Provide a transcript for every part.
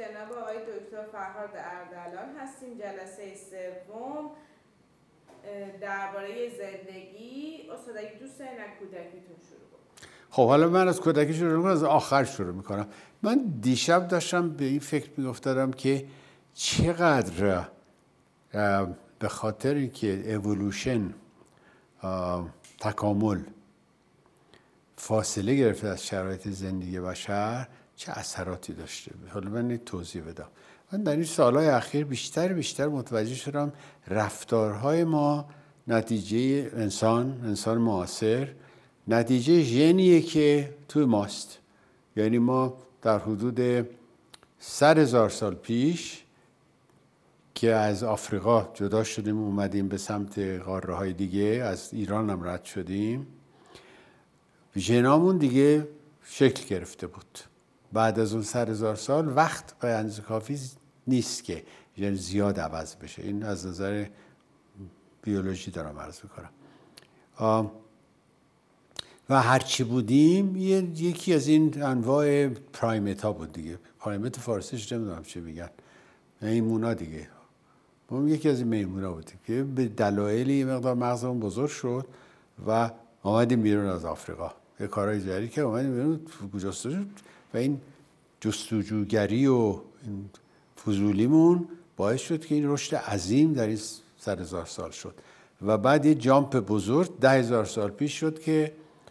جناب آقای دکتر فرهاد اردلان هستیم. جلسه سوم درباره زندگی. استاد اگه دوست دارین از کودکیتون شروع کنید. خب حالا من از کودکی شروع میکنم، از آخر شروع میکنم. من دیشب داشتم به این فکر میگفتم که چقدر به خاطر اینکه اِوولوشن، تکامل فاصله گرفته از شرایط زندگی بشر، چه اثراتی داشته. حالا من توضیح بدم. من در این سالهای اخیر بیشتر متوجه شدم رفتارهای ما نتیجه انسان معاصر، نتیجه ژنیه که توی ماست. یعنی ما در حدود 100,000 سال پیش که از آفریقا جدا شدیم اومدیم به سمت قاره‌های دیگه، از ایران هم رد شدیم، ژنامون دیگه شکل گرفته بود. بعد از اون 100,000 سال وقت به اندازه کافی نیست که ژن زیاد عوض بشه. این از نظر بیولوژی دارم عرض میکنم. و هرچی بودیم یکی از این انواع پرایمت ها بود دیگه. پرایمت فارسیش نمیدونم چه میگن، میمونا دیگه. ما یکی از این میمونا بودیم که به دلایلی مقدار مغزمون بزرگ شد و آمدیم بیرون از آفریقا. یه کارهای جدی که اومدیم بیرون جستجو، و این جستجوگری و این فضولیمون باعث شد که این رشد عظیم در این 100,000 سال شد. و بعد یه جامپ بزرگ 10,000 سال پیش شد که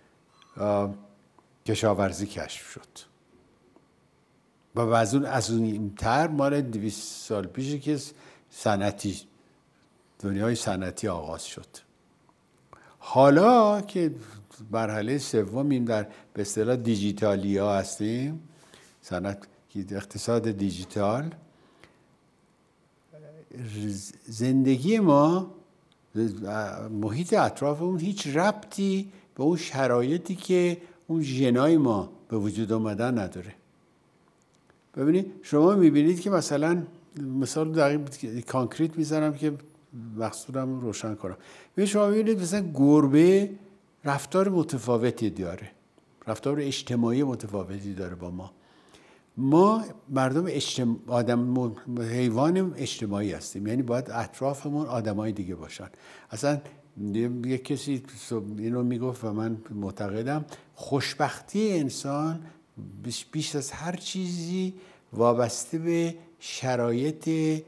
کشاورزی کشف شد. و از اون این تر مال 200 سال پیشی که دنیای صنعتی آغاز شد. حالا که مرحله سومیم در به اصطلاح دیجیتالیا هستیم، اقتصاد دیجیتال، زندگی ما، محیط اطرافمون هیچ ربطی به اون شرایطی که اون ژنای ما به وجود آمدن نداره. ببینید شما میبینید که مثلا مثال دقیق کانکریت میزنم که مقصودم رو روشن کنم. شما میبینید مثلا گربه رفتار متفاوتی داره، رفتار اجتماعی متفاوتی داره با ما. ما مردم حیوان اجتماعی هستیم، یعنی باید اطرافمون آدمای دیگه باشن. اصلا یک کسی اینو میگفت و من معتقدم خوشبختی انسان بیش از هر چیزی وابسته به شرایط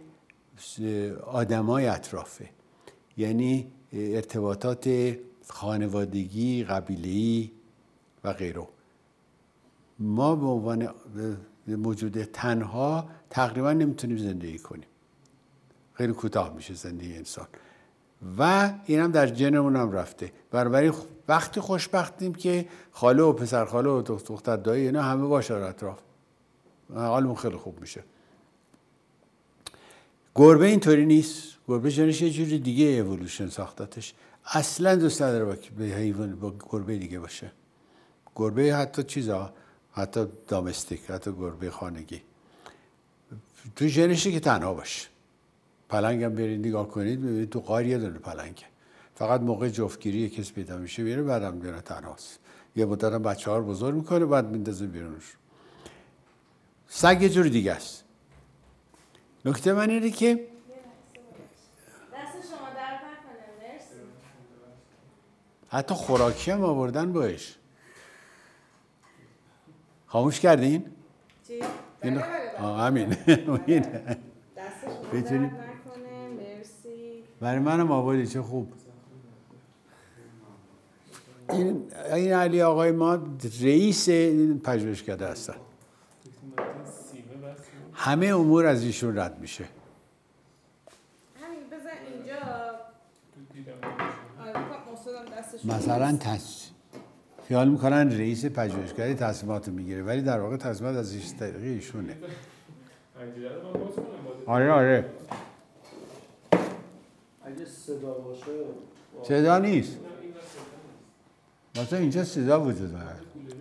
آدمای اطرافه. یعنی ارتباطات خانوادگی، قبیله‌ای و غیره. ما به عنوان موجود تنها تقریبا نمیتونیم زندگی کنیم. خیلی کوتاه میشه زندگی انسان و این هم در ژنمون هم رفته. بنابراین وقتی خوشبختیم که خاله و پسر خاله و دختر دایی اینا همه باشه اطراف، حالمون خیلی خوب میشه. گربه اینطوری نیست. گربه ژنش یه جوری دیگه اِوولوشن ساختتش. اصلا دوست نداره به حیوان با گربه دیگه باشه. گربه حتی دامستیک، حتی گربه خانگی تو ژنشه که تنها باشه. پلنگ هم برید نگاه کنید ببینید تو غار یه دونه پلنگه، فقط موقع جفتگیری کسی پیدا میشه میره، بعدم میره تنهاست. یه مدت هم بچه‌ها رو بزرگ میکنه بعد میندازه بیرونش. سگ یه جور دیگه است. نکته من اینه که دست شما درد نکنه. مرسی. حتی خوراکی هم آوردن باش. خاموش کردین؟ چی؟ همین. دست شما درد نکنه. مرسی. برای منم آوردی، چه خوب. این علی آقای ما رئیس پژوهشکده هستن. همه امور از ایشون رد میشه. همین بزن اینجا. مثلا خیال میکنن رئیس پژوهشکده تصمیمات میگیره ولی در واقع تصمیمات از ایشونه. آره. اگه صدا باشه صدا نیست. مثلا اینجا صدا وجود داره.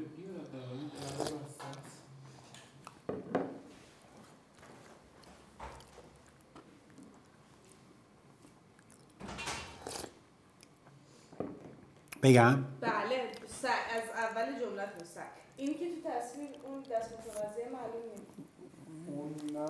بگم؟ بله، از اول جملت سگ. اینی که تو تصویر اون دست متوازی معلوم نیست. اون نه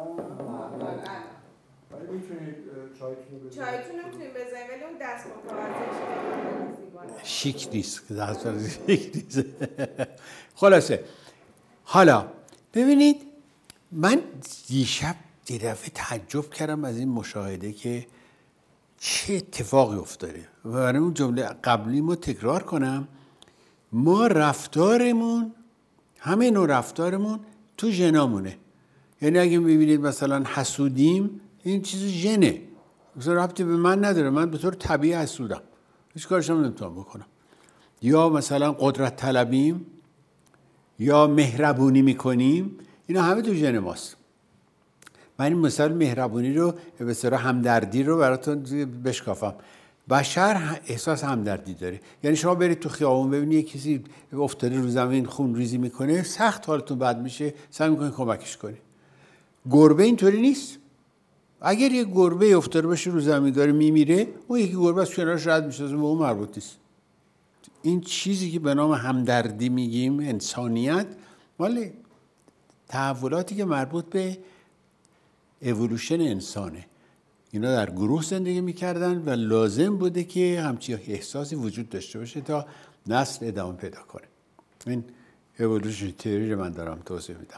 چایتون رو میتونیم بزنیم ولی اون دستمال کاغذش شیک نیست. شیک نیست. خلاصه حالا ببینید من دیشب یه دفعه تعجب کردم از این مشاهده که چه اتفاقی افتاده. برای اون جمله قبلی ما تکرار کنم، ما رفتارمون همه نوع رفتارمون تو ژنامونه. یعنی اگه ببینید مثلا حسودیم، این چیز ژنه، مثلا ربطی به من نداره، من به طور طبیعی حسودم، هیچ کارش هم نمیتونم بکنم. یا مثلا قدرت طلبیم یا مهربونی میکنیم، اینا همه تو ژن ماست. من این مثال مهربونی رو به اصطلاح همدردی رو براتون بشکافم. بشر احساس همدردی داره. یعنی شما برید تو خیابون ببینید کسی افتاده رو زمین خون ریزی میکنه، سخت حالتون بد میشه، سعی میکنید کمکش کنید. گربه اینطوری نیست. اگر یه گربه افتاده باشه رو زمین داره میمیره، اون یکی گربه از کنارش رد میشه، به اون مربوط نیست. این چیزی که به نام همدردی میگیم، انسانیت، مال تحولاتی که مربوط به اِوولوشن انسانه. اینا در گروه زندگی میکردن و لازم بوده که همچین احساسی وجود داشته باشه تا نسل ادامه پیدا کنه. این اِوولوشن تئوری رو من دارم توضیح میدم.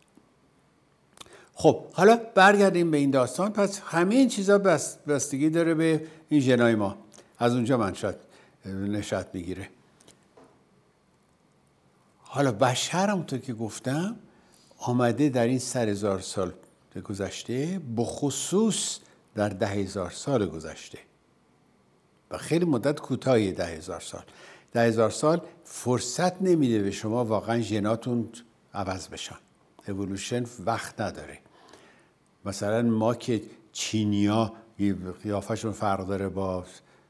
خب حالا برگردیم به این داستان. پس همه این چیزا بستگی داره به این ژنای ما. از اونجا منشأ نشأت میگیره. حالا بشر همونطور که گفتم آمده در این 100,000 سال گذشته، بخصوص در 10,000 سال گذشته و خیلی مدت کوتاهی 10,000 سال. 10,000 سال فرصت نمیده به شما واقعا ژناتون عوض بشن. اِوولوشن وقت نداره. مثلا ما که چینیا قیافشون فرق داره با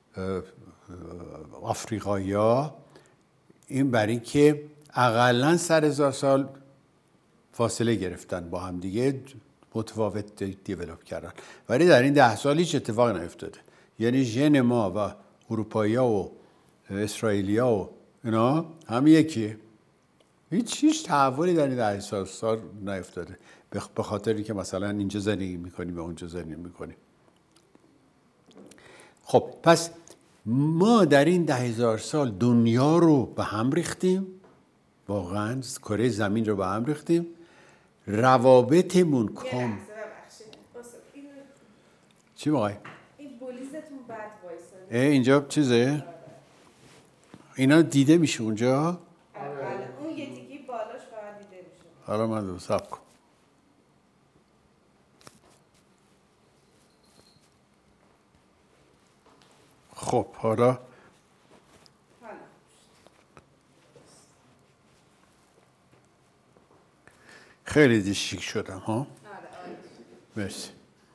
آفریقایی‌ها، این برای این که اقلاً 100,000 سال فاصله گرفتن با هم دیگه، متفاوت دیولپ کردن. ولی در این 10 سال هیچ اتفاقی نیفتاده. یعنی ژن ما و اروپایی‌ها و اسرائیلی‌ها و اینا هم یکیه. هیچ تحولی در این 10 سال نیفتاده، به خاطری که مثلا اینجا زندگی میکنیم و اونجا زندگی میکنیم. خب پس ما در این 10,000 سال دنیا رو به هم ریختیم، واقعا کره زمین رو به هم ریختیم. روابطمون کام چی موقعی؟ این بولیزتون بد وایساده. اینجا چیزه؟ اینا دیده میشه اونجا؟ اون یه دیگه بالاش فقط دیده میشه. حالا من دو صبر کن. خب حالا خیلی دیشیک شدم ها؟ مرسی.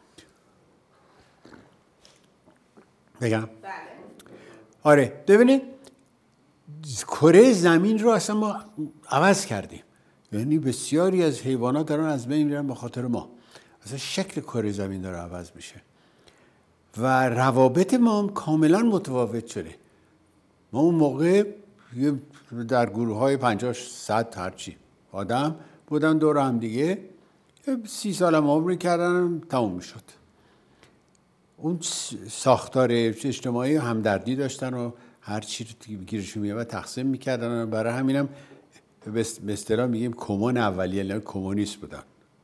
بگم؟ بله. آره ببینید کره زمین رو اصلا ما عوض کردیم. یعنی بسیاری از حیوانات دارن از بین میرن به خاطر ما. اصلا شکل کره زمین داره عوض میشه و روابط ما هم کاملا متفاوت شده. ما اون موقع در گروه‌های 50-100 هرچی آدم بودن دور هم دیگه، 30 سال هم عمر کردن تموم میشد. اون ساختار اجتماعی همدردی داشتن و هر چی رو گیرشون میاد تقسیم میکردن. برای همینم به اصطلاح میگیم کمون اولیه، یعنی کمونیست بودن.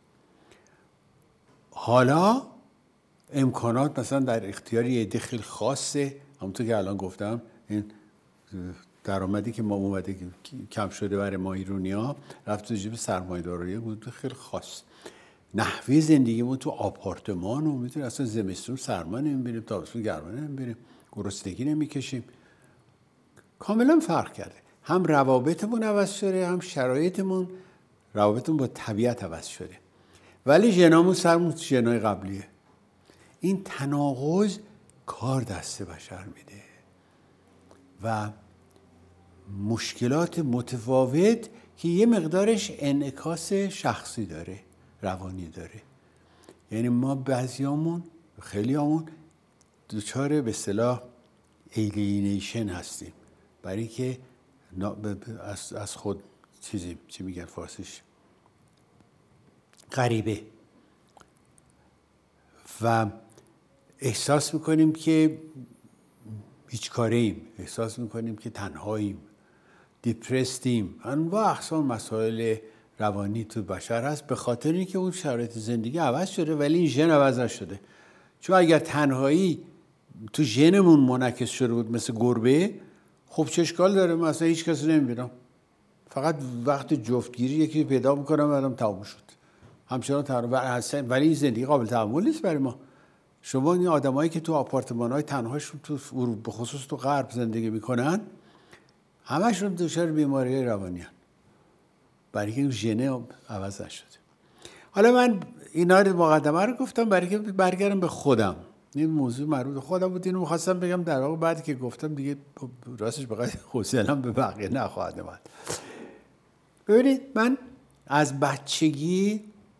حالا امکانات مثلا در اختیار یه عده خیلی خاصه. همونطور که الان گفتم این درآمدی که ما اومده کم شده برای ما ایرانی‌ها، رفت تو جیب سرمایه‌دارایی بود خیلی خاص. نحوه زندگیمون تو آپارتمان و میتونیم اصلا زمستون سرما نمیبینیم، تابستون گرما نمیبینیم، گرسنگی نمیکشیم. کاملا فرق کرده. هم روابطمون عوض شده، هم شرایطمون، روابطمون با طبیعت عوض شده. ولی ژنامون سرمون ژنای قبلیه. این تناقض کار دست بشر میده و مشکلات متفاوت که یه مقدارش انعکاس شخصی داره، روانی داره. یعنی ما بعضیامون، خیلیامون دچار به اصطلاح ایلینیشن هستیم، برای که از خود چیزی چی میگن فارسیش، غریبه. و احساس میکنیم که هیچ کاره ایم، احساس میکنیم که تنهاییم، دیپرستیم، انواع اقسام مسائل روانی تو بشر هست، به خاطر اینکه اون شرایط زندگی عوض شده ولی این ژن عوض نشده. چون اگر تنهایی تو ژنمون منعکس شده بود مثل گربه، خب چه اشکال داره؟ من اصلا هیچ کسی نمیبینم، فقط وقت جفتگیری یکی پیدا میکنم بعدم تموم شد، همچنان تنها هستن. ولی این زندگی قابل تحمل نیست برای ما. شما این آدمایی که تو آپارتمان‌های تنهاشون تو اروپا، به خصوص تو غرب زندگی میکنن، همشون دچار بیماری روانی هستن، برای اینکه ژن عوض نشده. حالا من اینا رو مقدمه رو گفتم برای اینکه برگردم به خودم. این موضوع مربوط به خودم بود، اینو می‌خواستم بگم. در واقع بعد که گفتم دیگه راستش بخوام حوصله‌ام به بقیه نخواهد اومد. ببینید من از بچگی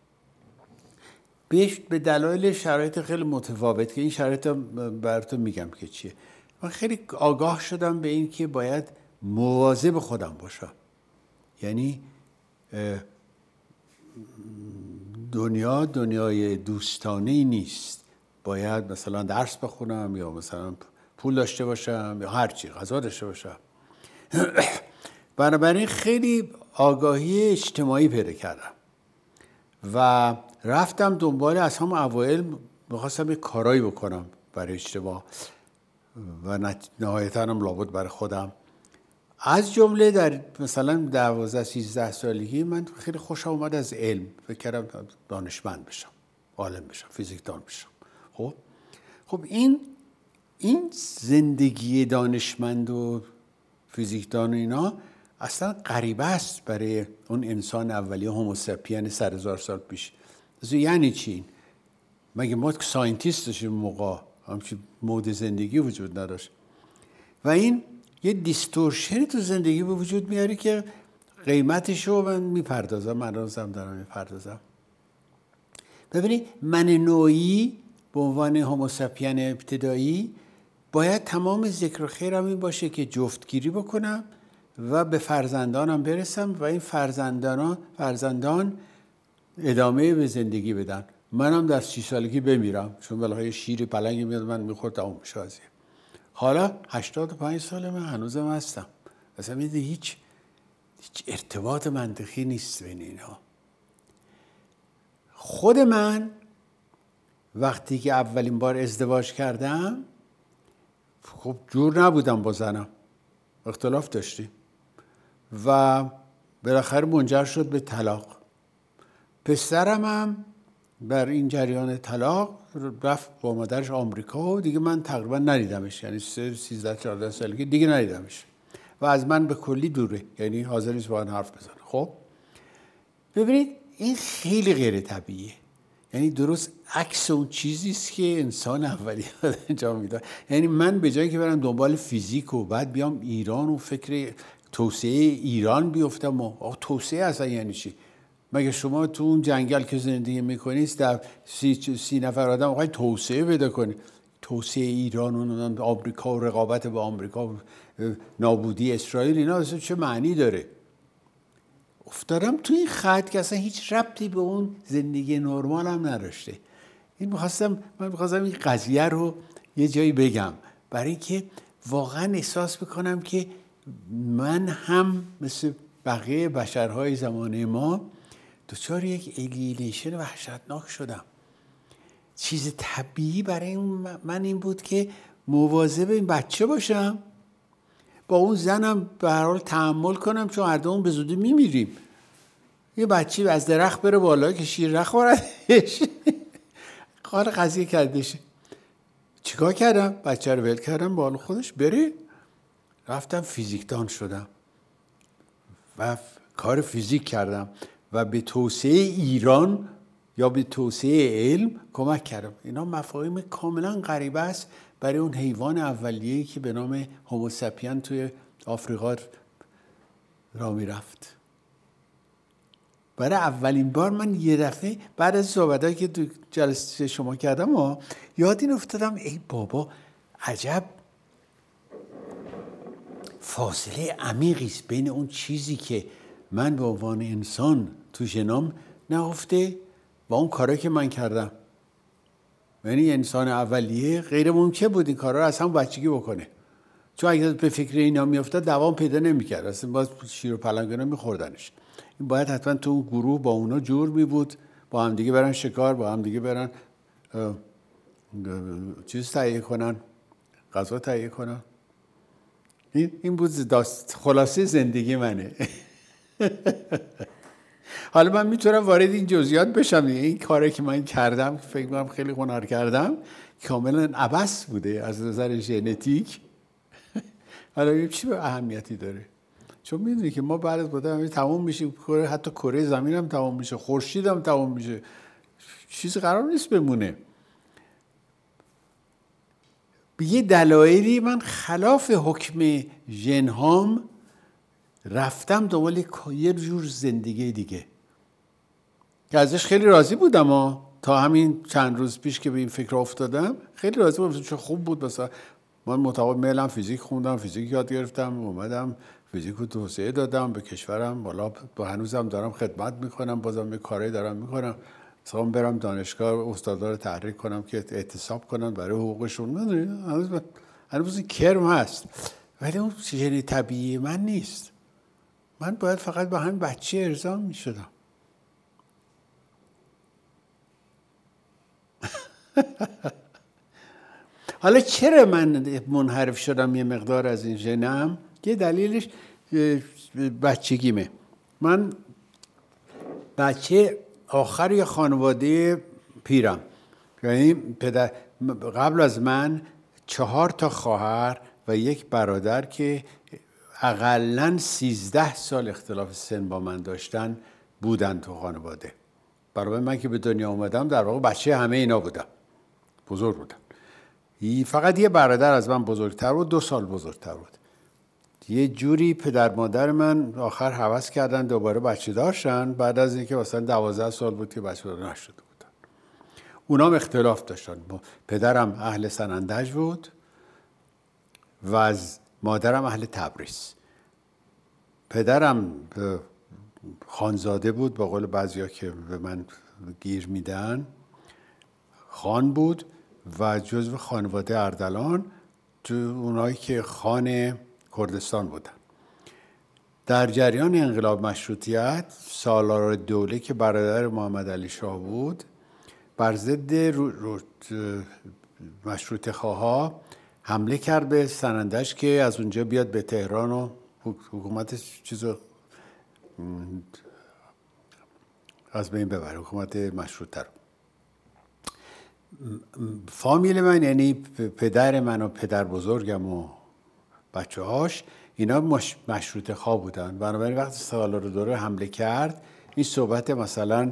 به دلایل شرایط خیلی متفاوت که این شرایط براتون میگم که چیه، من خیلی آگاه شدم به این که باید مواظب خودم باشم. یعنی دنیای دوستانه‌ای نیست. باید مثلا درس بخونم یا مثلا پول داشته باشم یا هر چی، غذا داشته باشم. بنابراین خیلی آگاهی اجتماعی پیدا کردم و رفتم دنبال، از هم اوایل می‌خواستم یک کارایی بکنم برای اجتماع و نهایتاً هم لابد برای خودم. از جمله در مثلا 12-13 سالگی من خیلی خوشم اومد از علم، فکر کردم دانشمند بشم، عالم بشم، فیزیکدان بشم. خب این زندگی دانشمند و فیزیکدان و اینا اصلا غریبه است برای اون انسان اولیه هوموساپین 100,000 سال پیش. یعنی چی؟ مگه ما ساینتیست داشتیم موقع، همچین مود زندگی وجود نداشت و این یه دیستورشنی تو زندگی به وجود میاره که قیمتشو من میپردازم، من روزم دارم میپردازم. ببینید من نوعی به عنوان هوموساپین ابتدایی باید تمام ذکر و خیرم این باشه که جفتگیری بکنم و به فرزندانم برسم و این فرزندان ادامه به زندگی بدن. منم در 30 سالگی بمیرم، چون بالاخره شیر پلنگی میاد من میخورد تموم میشه قضیه. حالا 85 ساله من هنوزم هستم. اصلا هیچ ارتباط منطقی نیست بین اینها. خود من وقتی که اولین بار ازدواج کردم، خب جور نبودم با زنم، اختلاف داشتیم و بالاخره منجر شد به طلاق. پسرم هم بر این جریان طلاق رفت با مادرش آمریکا و دیگه من تقریبا ندیدمش، یعنی 13-14 سالگی دیگه ندیدمش و از من به کلی دوره، یعنی حاضر نیست با من حرف بزنه. خب ببینید این خیلی غیر طبیعیه، یعنی درست عکس اون چیزی است که انسان اولیه انجام میداد. یعنی من به جایی که برم دنبال فیزیک و بعد بیام ایران و فکر توسعه ایران بیفتم، آخه توسعه اصلا یعنی چی؟ مگه شما تو اون جنگل که زندگی میکنید در 30 نفر آدم میخواید توسعه پیدا کنید؟ توسعه ایران و آمریکا و رقابت با آمریکا و نابودی اسرائیل، اینا اصلا چه معنی داره؟ افتادم تو این خط که اصلا هیچ ربطی به اون زندگی نرمال هم نداشته. من میخواستم این قضیه رو یه جایی بگم برای اینکه واقعا احساس بکنم که من هم مثل بقیه بشرهای زمانه ما دچار یک الیینیشن وحشتناک شدم. چیز طبیعی برای من این بود که مواظب این بچه باشم، با اون زنم به هر حال تحمل کنم، چون هر دومون به زودی میمیریم. یه بچه از درخت بره بالا که شیر نخوردش، کار قضیه کردشه. چیکار کردم؟ بچه رو ول کردم بالا خودش بره، رفتم فیزیکدان شدم و کار فیزیک کردم و به توسعه ایران یا به توسعه علم کمک کردم. اینا مفاهیم کاملا غریبه است برای اون حیوان اولیه‌ای که به نام هوموساپین توی آفریقا را میرفت. برای اولین بار من یه دفعه بعد از صحبتایی که تو جلسه شما کردم یاد این افتادم، ای بابا عجب فاصله عمیقی است بین اون چیزی که من به عنوان انسان تو ژنوم نهفته و اون کارایی که من کردم. یعنی انسان اولیه غیر ممکن بود این کارا رو از همون بچگی بکنه، چون اگه به فکر اینا میافتاد دوام پیدا نمیکرد، اصلا باز شیر و پلنگا میخوردنش. این باید حتما تو اون گروه با اونا جور می بود، با هم دیگه برن شکار، با هم دیگه برن چیز تهیه کنن، غذا تهیه کنن. این بود خلاصه زندگی منه. حالا من میتونم وارد این جزئیات بشم، این کاری که من کردم فکر کنم خیلی هنر کردم کاملا عبث بوده از نظر ژنتیک. حالا چی به اهمیتی داره؟ چون میدونی که ما بعد از مدت تموم میشیم، حتی کره زمین هم تموم میشه، خورشید هم تموم میشه، چیزی قرار نیست بمونه. به یه دلایلی من خلاف حکم ژن‌هام رفتم دنبال یه جور زندگی دیگه که ازش خیلی راضی بودم. تا همین چند روز پیش که به این فکر افتادم خیلی راضی بودم، چون خوب بود. مثلا من مطابق میلم فیزیک خوندم، فیزیک یاد گرفتم، اومدم فیزیک رو توسعه دادم به کشورم، بالا با هنوزم دارم خدمت میکنم، بازم یه کاری دارم میکنم، مثلا برم دانشگاه استادا رو تحریک کنم که اعتصاب کنن برای حقوقشون. هنوز این کرم هست، ولی اون ژن طبیعی من نیست. من باید فقط با همین بچه ارضا میشدم. حالا چرا من منحرف شدم یه مقدار از این ژنم؟ یه دلیلش بچگیمه. من بچه آخر یه خانواده پیرم، یعنی پدر قبل از من 4 تا خواهر و یک برادر که اقلاً 13 سال اختلاف سن با من داشتن بودن تو خانواده. برای من که به دنیا اومدم در واقع بچه همه اینا بودم، بزرگ بودم. فقط یه برادر از من بزرگتر بود، 2 سال بزرگتر بود. یه جوری پدر مادر من آخر هوس کردن دوباره بچه داشتن بعد از اینکه مثلا 12 سال بود که بچه دار نشده بودن. اونا هم اختلاف داشتن. پدرم اهل سنندج بود و از مادرم اهل تبریز. پدرم خانزاده بود، به قول بعضیا که به من گیر میدن، خان بود و جزو خانواده اردلان، تو اونایی که خان کردستان بودن. در جریان انقلاب مشروطیت سالار دوله که برادر محمد علی شاه بود، بر ضد مشروطه خواها حمله کرد به سنندج که از اونجا بیاد به تهران و حکومت چیزو از بین ببره، حکومت مشروطه رو. فامیل من، یعنی پدر من و پدر بزرگم و بچه هاش، اینا مشروطه خواه بودن. بنابراین وقتی سالار دوله حمله کرد، این صحبت مثلا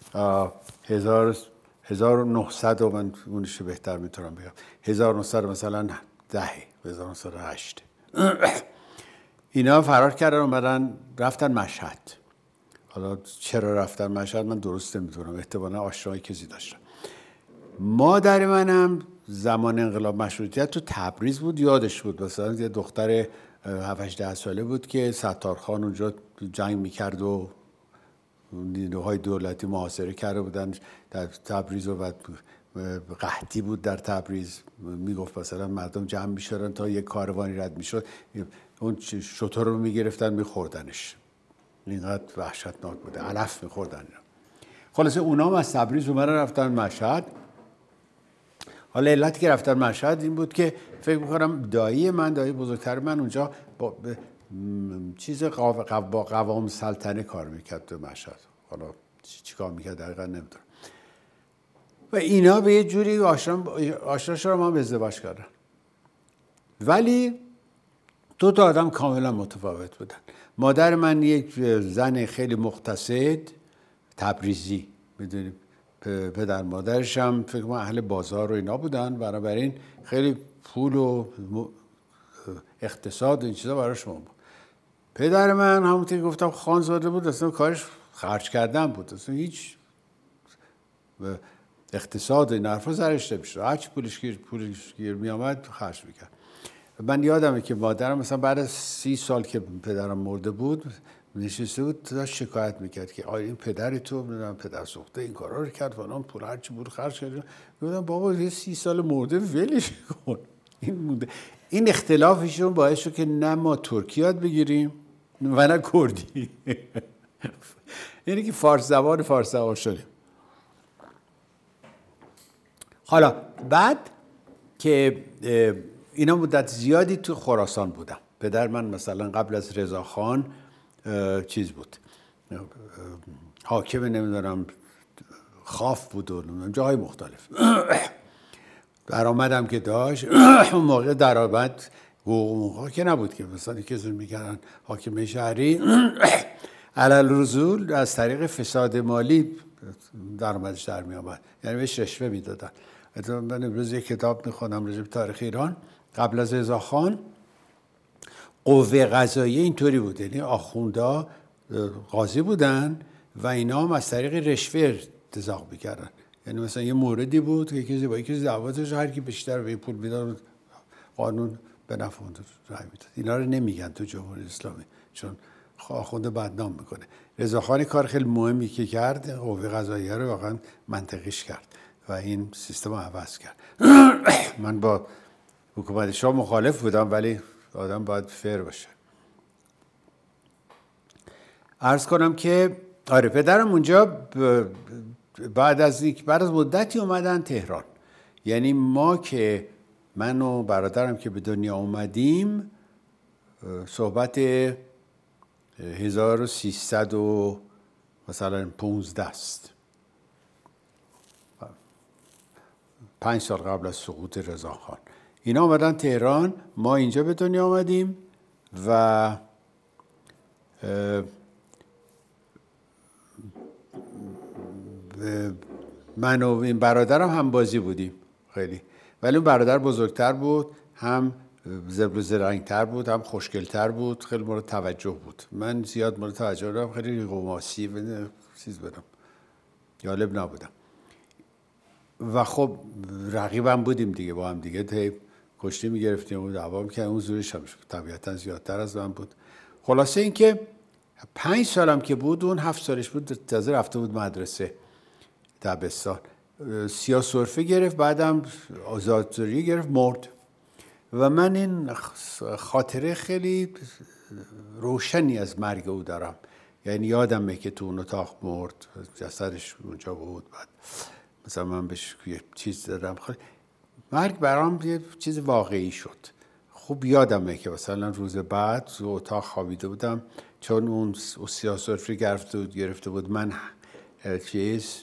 1900 و من اونشو بهتر میتونم بگم 1900 مثلا 1908 اینا فرار کردن اومدن رفتن مشهد. حالا چرا رفتن مشهد من درست نمیدونم، احتمالا آشنایی کسی داشتن. مادر منم زمان انقلاب مشروطیت تو تبریز بود، یادش بود. مثلا یه دختر 7-8 ساله بود که ستارخان اونجا جنگ میکرد و نیروهای دولتی محاصره کرده بودن در تبریز و بعد قحطی بود در تبریز. میگفت مثلا مردم جمع میشدن تا یک کاروانی رد میشد، اون شتر رو میگرفتن میخوردنش. اینقدر وحشتناک بوده، علف میخوردن. خلاصه اونا هم از تبریز اومدن رفتن مشهد. حالا علتی که رفتن مشهد این بود که فکر میکنم دایی بزرگتر من اونجا با چیز با قوام سلطنه کار میکرد تو مشهد. حالا چی کار میکرد دقیقا نمیدونم. و اینا به یه جوری آشنا شدن، هم ازدواج کردن. ولی 2 تا آدم کاملا متفاوت بودن. مادر من یک زن خیلی مقتصد تبریزی، میدونیم پدر مادرش هم فکر کنم اهل بازار و اینا بودن، بنابراین خیلی پول و اقتصاد و این چیزا براش مهم بود. پدر من همونطور که گفتم خانزاده بود، اصلا کارش خرج کردن بود، اصلا هیچ اقتصاد این حرفا سرش نمیشد، هرچی پولش گیر می آمد خرج میکرد. من یادمه که مادرم مثلا بعد از 30 سال که پدرم مرده بود نشسته بود داشت شکایت میکرد که آیا این پدر تو میدونم پدر سوخته این کارا رو کرد فلان پول هرچی بود خرج کرد. گفتم بابا یه 30 سال مرده ولش کن. این مونده. این اختلافشون باعث شد که نه ما ترکی یاد بگیریم و نه کردی. یعنی که فارس زبان شدیم. حالا بعد که اینا مدت زیادی تو خراسان بودم. پدر من مثلا قبل از رضاخان چیز بود، حاکم نمیدونم خاف بود و جاهای مختلف. درآمدم که داشت اون موقع درآمد حقوق که نبود که مثلا کسی میگن حاکم شهری علل رسول از طریق فساد مالی درآمدش در می آمد، یعنی بهش رشوه میدادن. من امروز یک کتاب میخونم راجع به تاریخ ایران قبل از رضاخان. قوه قضاییه اینطوری بود، یعنی آخوندا قاضی بودن و اینا هم از طریق رشوه ارتزاق میکردن. یعنی مثلا یه موردی بود که کسی با یکی دعوا داشت، هر کی بیشتر به پول میداد قانون به نفع اون رأی میداد. اینا رو نمیگن تو جمهوری اسلامی چون آخونده بدنام میکنه. رضاخان کار خیلی مهمی که کرد، قوه قضاییه رو واقعا منطقیش کرد و این سیستم رو عوض کرد. من با حکومت شاه مخالف بودم ولی آدم باید فیر باشه. عرض کنم که آره پدرم اونجا بعد از مدتی اومدن تهران. یعنی ما که من و برادرم که به دنیا اومدیم صحبت 1300 و مثلا 15 است، 5 سال قبل از سقوط رضاخان. اینا اومدن تهران، ما اینجا به دنیا آمدیم و من و این برادرم هم بازی بودیم خیلی، ولی اون برادر بزرگتر بود، هم زبر زرنگتر بود، هم خوشگلتر بود، خیلی مورد توجه بود. من زیاد مورد توجه بودم، خیلی ریقوماسی و چیز بودم، جالب نبودم. و خب رقیبم بودیم دیگه، با هم دیگه کشتی میگرفتیم و دعوا میکردیم. اون زورش هم طبیعتا زیادتر از من بود. خلاصه این که 5 سالم که بود، اون 7 سالش بود، تازه رفته بود مدرسه دبستان. سیاه سرفه گرفت، بعدم آزادسازی گرفت، مرد. و من این خاطره خیلی روشنی از مرگ او دارم. یعنی یادمه که تو اون اتاق مرد، جسدش اونجا بود، بعد مثلا من بهش یه چیز دادم. مرگ برام یه چیز واقعی شد. خوب یادمه که مثلا روز بعد تو اتاق خوابیده بودم، چون اون سیاه سرفه گرفته بود من چیز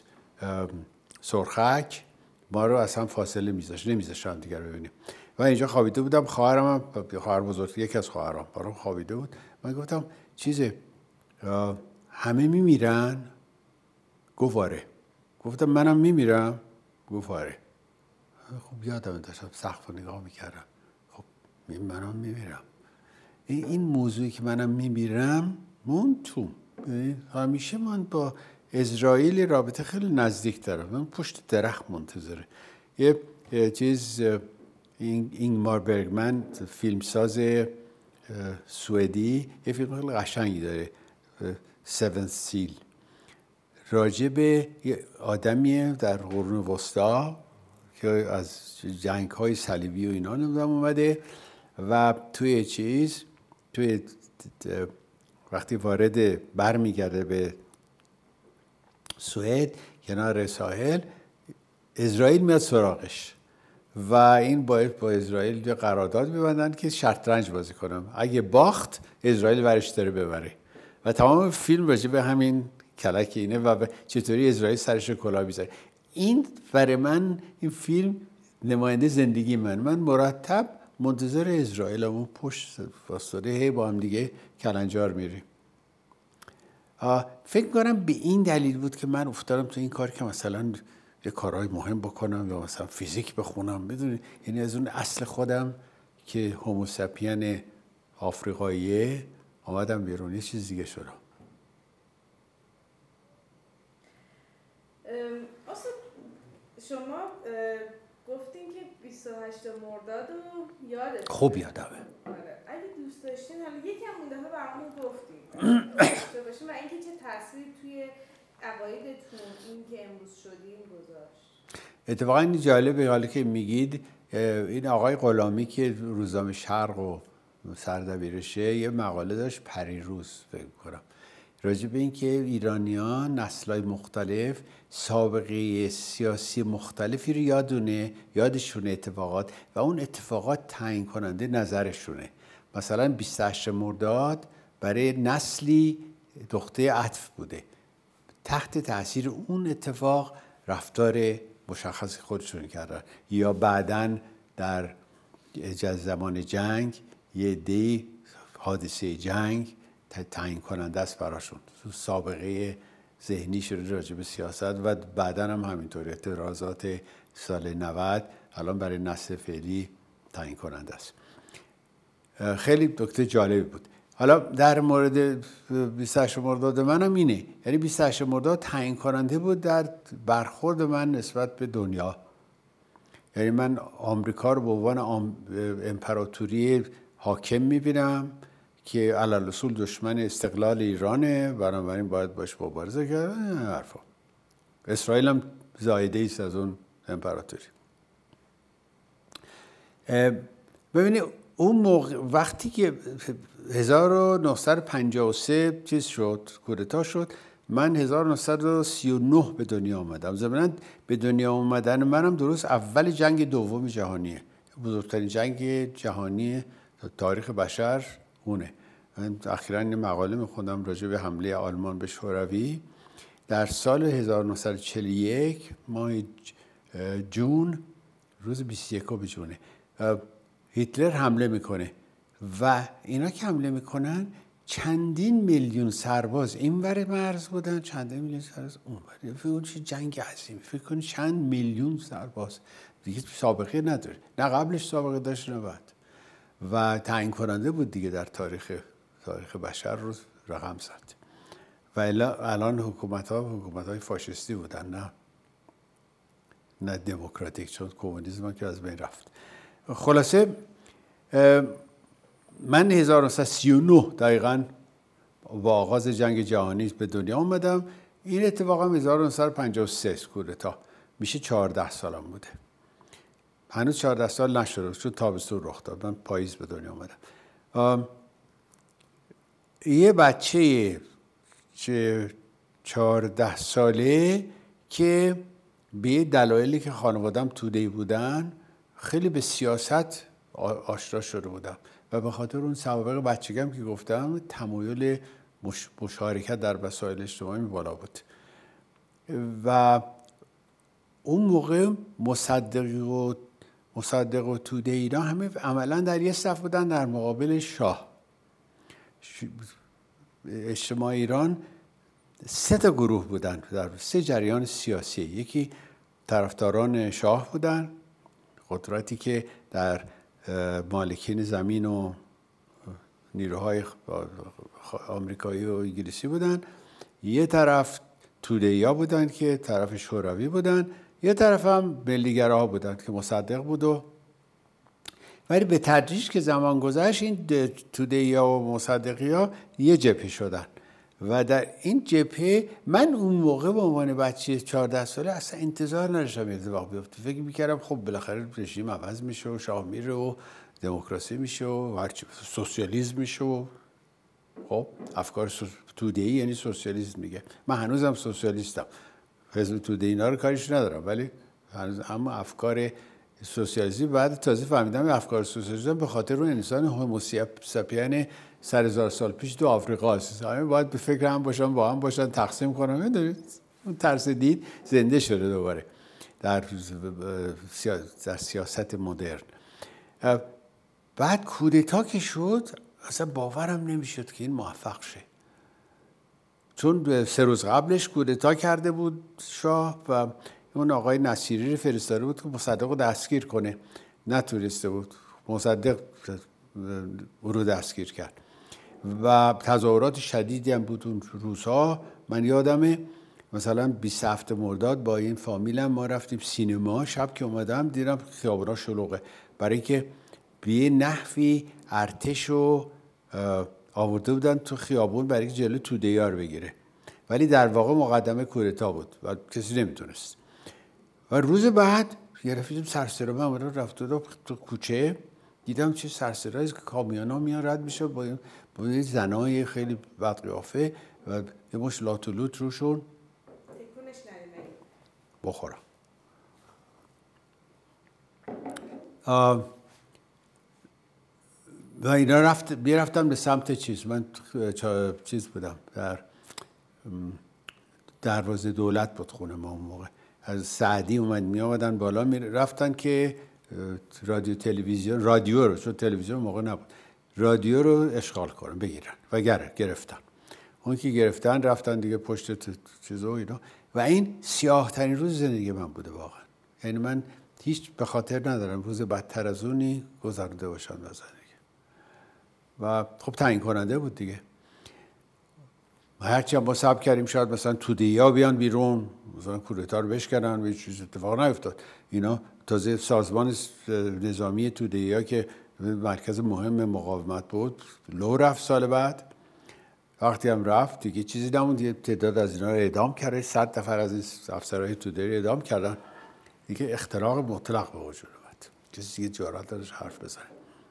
سرخک ما رو اصلا فاصله نمیذاشتن دیگر ببینیم. و اینجا خوابیده بودم، خواهرم خواهر بزرگ، یکی از خواهرام برام خوابیده بود. من گفتم چیزه همه میمیرن؟ گفت آره. گفتم منم میمیرم؟ گفت آره. خب یادم داشتم سقف رو نگاه میکردم، خب منم میمیرم. این موضوعی که منم میمیرم مون تو همیشه من با اسرائیل رابطه خیلی نزدیک دارم. من پشت درخت منتظره. یه چیز اینگمار برگمن فیلمساز سوئدی یه فیلم خیلی قشنگی داره، 7 سیل، راجع به یه آدمیه در قرون وسطا که از جنگ‌های صلیبی و اینا نمیدونم اومده و توی وقتی برمیگرده به سوئد کنار ساحل، اسرائیل میاد سراغش و این باید با اسرائیل یه قرارداد ببندن که شطرنج بازی کنم، اگه باخت اسرائیل ورش داره ببره. و تمام فیلم راجع به همین کلک اینه و چطوری اسرائیل سرش کلاه میذاره. این برای من این فیلم نماینده زندگی من مرتب منتظر اسرائیلم و پشت واسطه با هم دیگه کلنجار میریم. فکر کنم به این دلیل بود که من افتادم تو این کار که مثلا یه کارهای مهم بکنم یا مثلا فیزیک بخونم. میدونی یعنی از اون اصل خودم که هوموساپین آفریقاییه آمدم بیرون، یه چیز دیگه شدم. شما گفتین که 28 مرداد رو یادتونه؟ خوب یادمه. آره. اگه دوست داشتین حالا یکم اون دفعه برامون گفتیم و اینکه چه تأثیری توی عقایدتون این که امروز شدیم گذاشت. اتفاقا این جالبه حالا که میگید، این آقای غلامی که روزنامه شرق و سردبیرشه یه مقاله داشت پریروز فکر کنم راجع به این که ایرانیان نسل‌های مختلف سابقه سیاسی مختلفی رو یادشونه اتفاقات و اون اتفاقات تعیین کننده نظرشونه. مثلا 28 مرداد برای نسلی نقطه عطف بوده، تحت تاثیر اون اتفاق رفتار مشخصی خودشون کردن، یا بعداً در زمان جنگ یه عده حادثه جنگ تعیین کننده است براشون، تو سابقه ذهنی شده راجع به سیاست و بعداً هم همینطور اعتراضات سال 90 الان برای نسل فعلی تعیین کننده است. خیلی نکته جالبی بود. حالا در مورد 28 مرداد منم اینه، یعنی 28 مرداد تعیین کننده بود در برخورد من نسبت به دنیا. یعنی من آمریکا رو به عنوان امپراتوری حاکم میبینم که علالرسول دشمن استقلال ایرانه، بنابراین باید باش مبارزه کرد. حرفا اسرائیل هم زایده ایست از اون امپراتوری. ببینید اون موقع وقتی که 1953 چیز شد، کودتا شد، من 1939 به دنیا آمدم. ضمناً به دنیا آمدن منم درست اول جنگ دوم جهانیه، بزرگترین جنگ جهانی تاریخ بشر اونه. من اخیراً یه مقاله می‌خوندم راجع به حمله آلمان به شوروی در سال 1941 ماه جون، روز 21 جونه هیتلر حمله میکنه و اینا که حمله میکنن چندین میلیون سرباز اینور مرز بودن، چندین میلیون سرباز اونور. فکر کن چه جنگ عظیم، فکر کن چند میلیون سرباز دیگه سابقه نداره، نه قبلش سابقه داشت نه بعد، و تعیین کننده بود دیگه در تاریخ بشر رو رقم زد. و الان حکومت‌های فاشیستی بودن، نه دموکراتیک، چون کمونیسم که از بین رفت. خلاصه من 1939 دقیقاً با آغاز جنگ جهانی به دنیا آمدم. این اتفاق هم 1953 کودتا میشه 14 سالم بوده. هنوز 14 سال نشده چون تابستون رخ داد، من پاییز به دنیا آمدم. یه بچه 14 ساله که به دلایلی که خانوادم توده‌ای بودن خیلی به سیاست آشنا شده بودم و به خاطر اون سوابق بچگیم که گفتم تمایل مشارکت در مسائل اجتماعی بالا بود. و اون موقع مصدق و توده اینا همه عملا در یه صف بودن در مقابل شاه. اجتماع ایران 3 گروه بودن در 3 جریان سیاسی. یکی طرفداران شاه بودن، قدرتی که در مالکین زمین و نیروهای آمریکایی و انگلیسی بودن. یه طرف توده‌ای‌ها بودن که طرف شوروی بودن، یه طرف هم ملیگراها بودن که مصدق بود. ولی به تدریج که زمان گذشت این توده‌ای‌ها و مصدقی‌ها یه جبهه شدن و در این جبهه من اون موقع به عنوان بچه 14 ساله اصلا انتظار نداشتم اتفاق بیفته. فکر می‌کردم خب بالاخره رژیم عوض میشه و شاه میره و دموکراسی میشه و هرچی سوسیالیسم میشه و خب افکار توده‌ای یعنی سوسیالیسم میگه. من هنوزم سوسیالیستم، حزب توده اینا رو کاریش ندارم، ولی هنوز اما افکار سوسیالیستی بعد تازه فهمیدم افکار سوسیالیسم به خاطر اون انسان هوموساپین سر 1000 سال پیش تو آفریقا هست. همه باید به فکر هم باشن، با هم باشن، تقسیم کنن. میدونید اون طرز دید زنده شده دوباره در سیاست مدرن. بعد کودتا که شد اصلا باورم نمیشد که این موفق شه، چون 3 روز قبلش کودتا کرده بود شاه و اون آقای نصیری رو فرستاده بود که مصدق رو دستگیر کنه، نتونسته بود. مصدق او رو دستگیر کرد و تظاهرات شدیدی هم بود اون روزها. من یادمه مثلا 27 مرداد با این فامیلم ما رفتیم سینما. شب که اومدم دیدم خیابونا شلوغه، برای که به یه نحوی ارتش رو آورده بودن تو خیابون برای که جلو توده‌ای رو بگیره، ولی در واقع مقدمه کودتا بود و کسی نمیتونست. و روز بعد گرفتیم سرسرا، من رفته تو کوچه دیدم چه سرسرایی که کامیونا میان رد میشه با زنای خیلی بدقیافه و یه مش لاتولوت روشون تکونش ندید بخورم. و اینا رفتم به سمت چیز، من چیز بودم در دروازه دولت بود خونه ما اون موقع، از سعدی می آمدن بالا رفتن که رادیو رو، چون تلویزیون موقع نبود، رادیو رو اشغال کنن بگیرن و گرفتن. اون که گرفتن رفتن دیگه پشت چیزا و اینا. و این سیاه ترین روز زندگی من بوده واقعا. یعنی من هیچ به خاطر ندارم روز بدتر از اونی گذرونده باشم در زندگی. و خب تعیین کننده بود دیگه. هرچی ما صبر کردیم شاید مثلا توده‌ای‌ها بیان بیرون، مثلا کودتا رو بشکنن و هیچ چیز اتفاق نیفتاد. اینا تازه سازمان نظامی توده‌ای‌ها که مرکز مهم مقاومت بود لو رفت. سال بعد وقتی هم رفت دیگه چیزی نموند، یه تعداد از اینا رو اعدام کرده، 100 نفر از این افسرهای توده‌ای رو اعدام کردن. دیگه اختراق مطلق به وجود اومد، کسی دیگه جرئت نداشت حرف بزنه.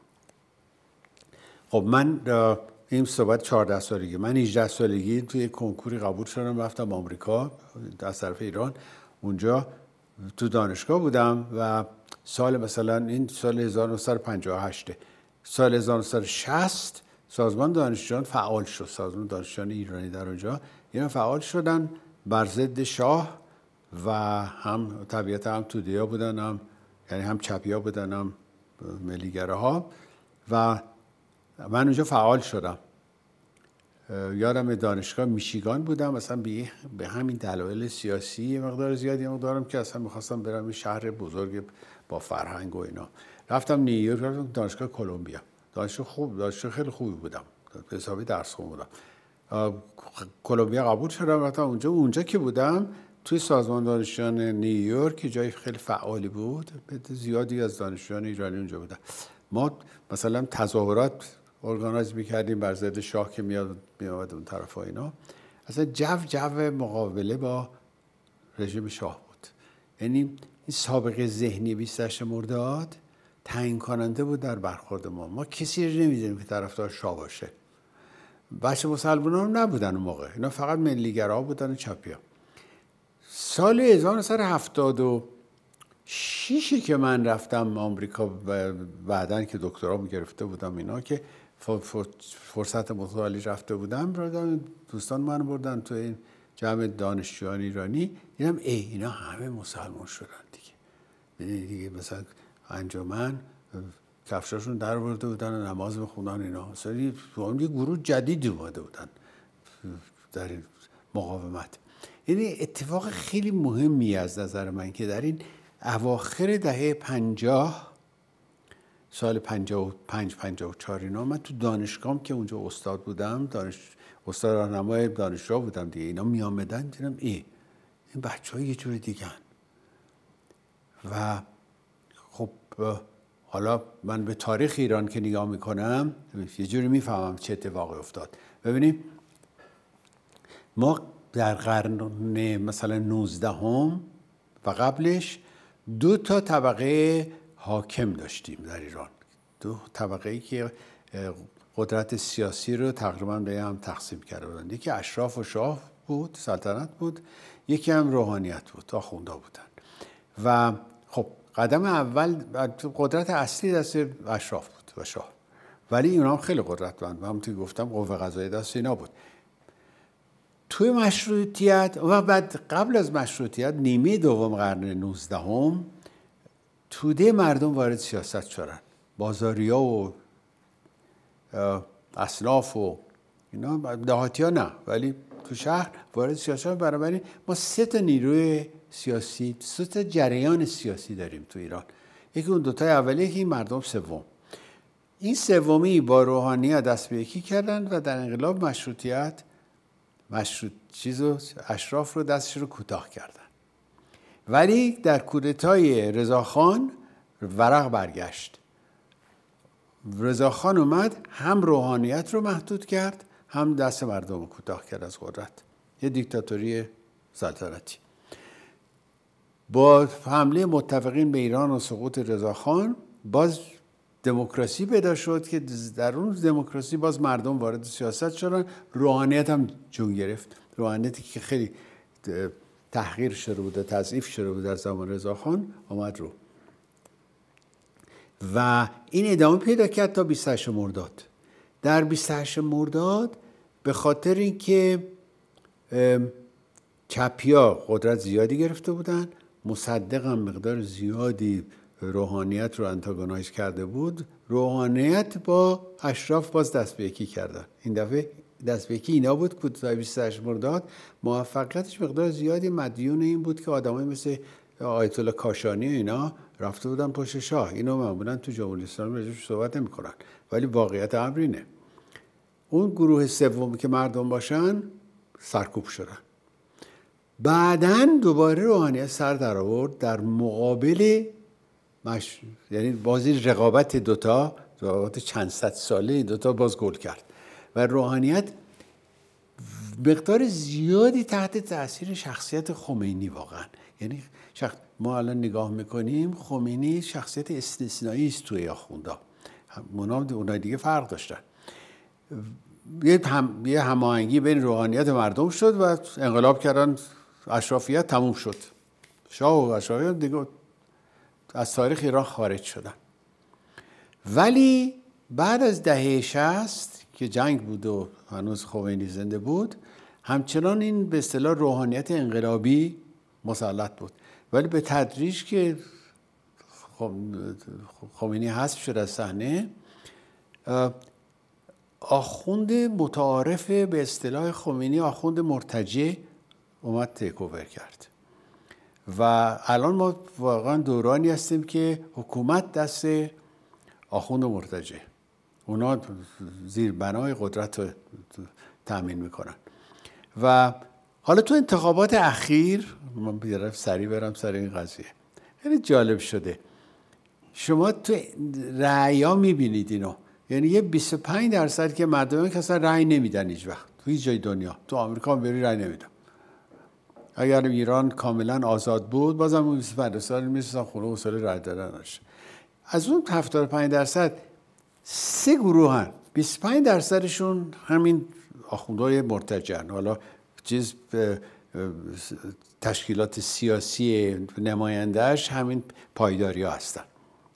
خب من این صحبت 14 سالگی، من 18 سالگی توی کنکوری قبول شدم، رفتم آمریکا از طرف ایران. اونجا تو دانشگاه بودم و سال مثلا این سال 1958 سال 1960 سازمان دانشجویان فعال شد. سازمان دانشجویان ایرانی در اونجا اینا فعال شدن بر ضد شاه و هم طبیعتا هم توده‌ها بودن، هم یعنی هم چپی‌ها بودن هم ملیگراها. و من اونجا فعال شدم. یادم دانشگاه میشیگان بودم، مثلا به همین دلایل سیاسی یه مقدار زیادی دارم که اصلا میخواستم برم یه شهر بزرگ با فرهنگ و اینا. رفتم نیویورک، رفتم دانشگاه کلمبیا. دانشگاه خیلی خوبی بودم، حسابی درس خوندم. کلمبیا قبول شدم، رفتم اونجا که بودم توی سازمان دانشجویان نیویورک جای خیلی فعالی بود، زیادی از دانشجویان ایرانی اونجا بودن. ما مثلا تظاهرات ارگانایز می‌کردیم بر ضد شاه که میاد اون طرفا اینا. اصلا جو مقابله با رژیم شاه بود. یعنی این سابقه ذهنی 28 مرداد تعیین کننده بود در برخورد ما کسی رو نمی‌دیدیم که طرفدار شاه باشه. بچه مسلمان‌ها هم نبودن اون موقع، اینا فقط ملیگراها بودن و چپی‌ها. سال 1976 که من رفتم آمریکا و بعداً که دکترا گرفته بودم اینا، که فرصت متوالی رفته بودم، دوستان من بردن تو این جمع دانشجویان ایرانی، دیدم اینا همه مسلمان شدن دیگه مثلا انجمن کفشاشون در برده بودن و نماز میخوندن اینا. مثلا یه گروه جدیدی اومده بودن در این مقاومت. یعنی اتفاق خیلی مهمی از نظر من که در این اواخر دهه 50 سال 55-54 اینا، من تو دانشگاهم که اونجا استاد بودم، استاد راهنمای دانشجو بودم دیگه، اینا می آمدن دیدم این بچه‌ها یه جور دیگه‌ن. و خب حالا من به تاریخ ایران که نگاه میکنم یه جوری میفهمم چه اتفاقی افتاد. ببینیم ما در قرن مثلا 19 و قبلش 2 طبقه حاکم داشتیم در ایران. 2 طبقه‌ای که قدرت سیاسی رو تقریبا به هم تقسیم کرده بودند. یکی اشراف و شاه بود، سلطنت بود، یکی هم روحانیت بود، آخوندا بودن. و خب قدم اول قدرت اصلی دست اشراف بود و شاه، ولی اینا هم خیلی قدرتمند و همونطور که گفتم قوه قضاییه دست اینا بود. توی مشروطیت و بعد قبل از مشروطیت نیمه دوم قرن 19 توده مردم وارد سیاست شدن، بازاریا و اصلاف و اینا، دهاتی ها نه، ولی تو شهر وارد سیاست شدن. بنابراین ما 3 نیروی سیاسی، 3 جریان سیاسی داریم تو ایران. یکی اون 2 اولیه که این مردم سوم، این سومی با روحانیت دست به یکی کردن و در انقلاب مشروطیت اشراف رو دستش رو کوتاه کردن. ولی در کودتای رضاخان ورق برگشت. رضاخان اومد هم روحانیت رو محدود کرد، هم دست مردم رو کوتاه کرد از قدرت. یه دیکتاتوری سلطنتی. با حمله متفقین به ایران و سقوط رضاخان باز دموکراسی پیدا شد که در اون دموکراسی باز مردم وارد سیاست شدن، روحانیت هم جون گرفت. روحانیتی که خیلی تحقیر شده بود، تضعیف شده بود در زمان رضاخان آمد رو و این ادامه پیدا کرد تا 28 مرداد. در 28 مرداد به خاطر اینکه چپیا قدرت زیادی گرفته بودن، مصدق هم مقدار زیادی روحانیت رو انتاگونایز کرده بود، روحانیت با اشراف باز دست به یکی کردن. این دفعه دست به یکی اینا بود که تا 28 مرداد موفقیتش مقدار زیادی مدیون این بود که آدمای مثل آیت الله کاشانی و اینا رفته بودن پشت شاه. اینو معمولا تو جمهوری اسلامی راجعش صحبت نمی‌کنن، ولی واقعیت امر اینه. اون گروه سوم که مردم باشن سرکوب شدن. بعدن دوباره روحانیت سر در آورد در مقابل یعنی بازی رقابت دوتا، رقابت چند صد ساله دوتا باز گل کرد و روحانیت مقدار زیادی تحت تاثیر شخصیت خمینی واقعا. یعنی ما الان نگاه میکنیم خمینی شخصیت استثنایی است توی آخوندا، اونها دیگه فرق داشتن. یه هماهنگی بین روحانیت مردم شد و انقلاب کردن، اشرافیت تموم شد، شاه و اشرافیت دیگه از تاریخ ایران خارج شدن. ولی بعد از دهه 60 که جنگ بود و هنوز خمینی زنده بود، همچنان این به اصطلاح روحانیت انقلابی مسلط بود. ولی به تدریج که خمینی حذف شد از صحنه، آخوند متعارف به اصطلاح خمینی، آخوند مرتجع اومد تیک‌اوور کرد و الان ما واقعا دورانی هستیم که حکومت دست آخوند مرتجع، اونا زیربنای قدرت رو تأمین میکنن. و حالا تو انتخابات اخیر من بیارم سریع برم سر این قضیه، خیلی جالب شده. شما تو رأی‌ها میبینید اینو، یعنی یه 25% که مردم که اصلا رأی نمیدن هیچ وقت تو هیچ جای دنیا. تو آمریکا بری رأی نمیدن. اگر ایران کاملا آزاد بود بازم اون 25% میرسن خونه اصول رأی دادنش. از اون 75% سه گروه هن، 25%شون همین آخوندهای مرتجعن، حالا چیز تشکیلات سیاسی نمایندهش همین پایداری ها هستن.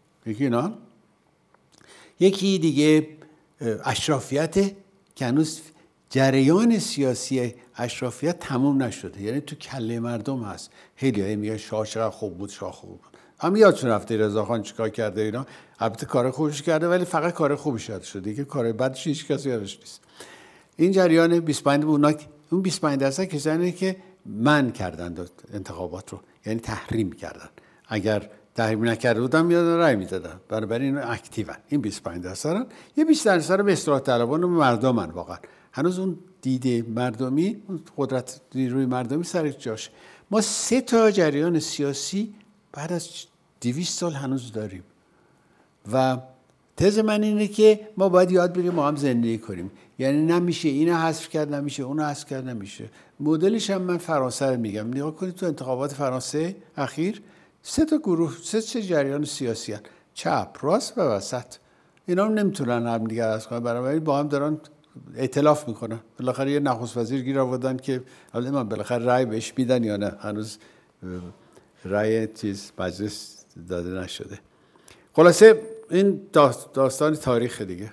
یکی دیگه اشرافیت که هنوز جریان سیاسی اشرافیت تموم نشده، یعنی تو کله مردم هست. خیلی میگه شاه چقدر خوب بود، شاه خوب بود. هم یادتون رفته رضاخان چیکار کرده اینا، البته کار خوبش کرده ولی فقط کار خوبش یاد شده، دیگه کار بدش هیچ کسی یادش نیست. این جریان 25 اون 25% کسانی که من کردن انتخابات رو، یعنی تحریم کردن. اگر تحریم نکرده بودن میادن رای میدادن، بنابراین اینا اکتیون. این 25%. یه 20% به اصلاح طلبان و مردمن. واقعا هنوز اون دید مردمی، اون قدرت نیروی مردمی سر جاش. ما 3 تا جریان سیاسی بعد از 200 سال هنوز داریم و تز من اینه که ما باید یاد بگیریم ما هم زندگی کنیم. یعنی نمیشه اینو حذف کرد، نمیشه اونو حذف کرد، نمیشه. مدلش هم من فرانسه رو میگم. نگاه کنید تو انتخابات فرانسه اخیر 3 تا گروه، 3 جریان سیاسی هستند، چپ، راست و وسط. اینا هم نمیتونن هم دیگه از کنن، برای با هم دارن ائتلاف میکنن. بالاخره یه نخست وزیر گیر آوردن که حالا من بالاخره رأی بهش میدن یا نه، هنوز رأی چیز مجلس داده نشده. خلاصه این داستان تاریخ دیگه.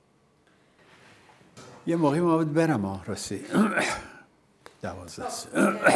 یه موقعی ما باید برم راستی 12 استاد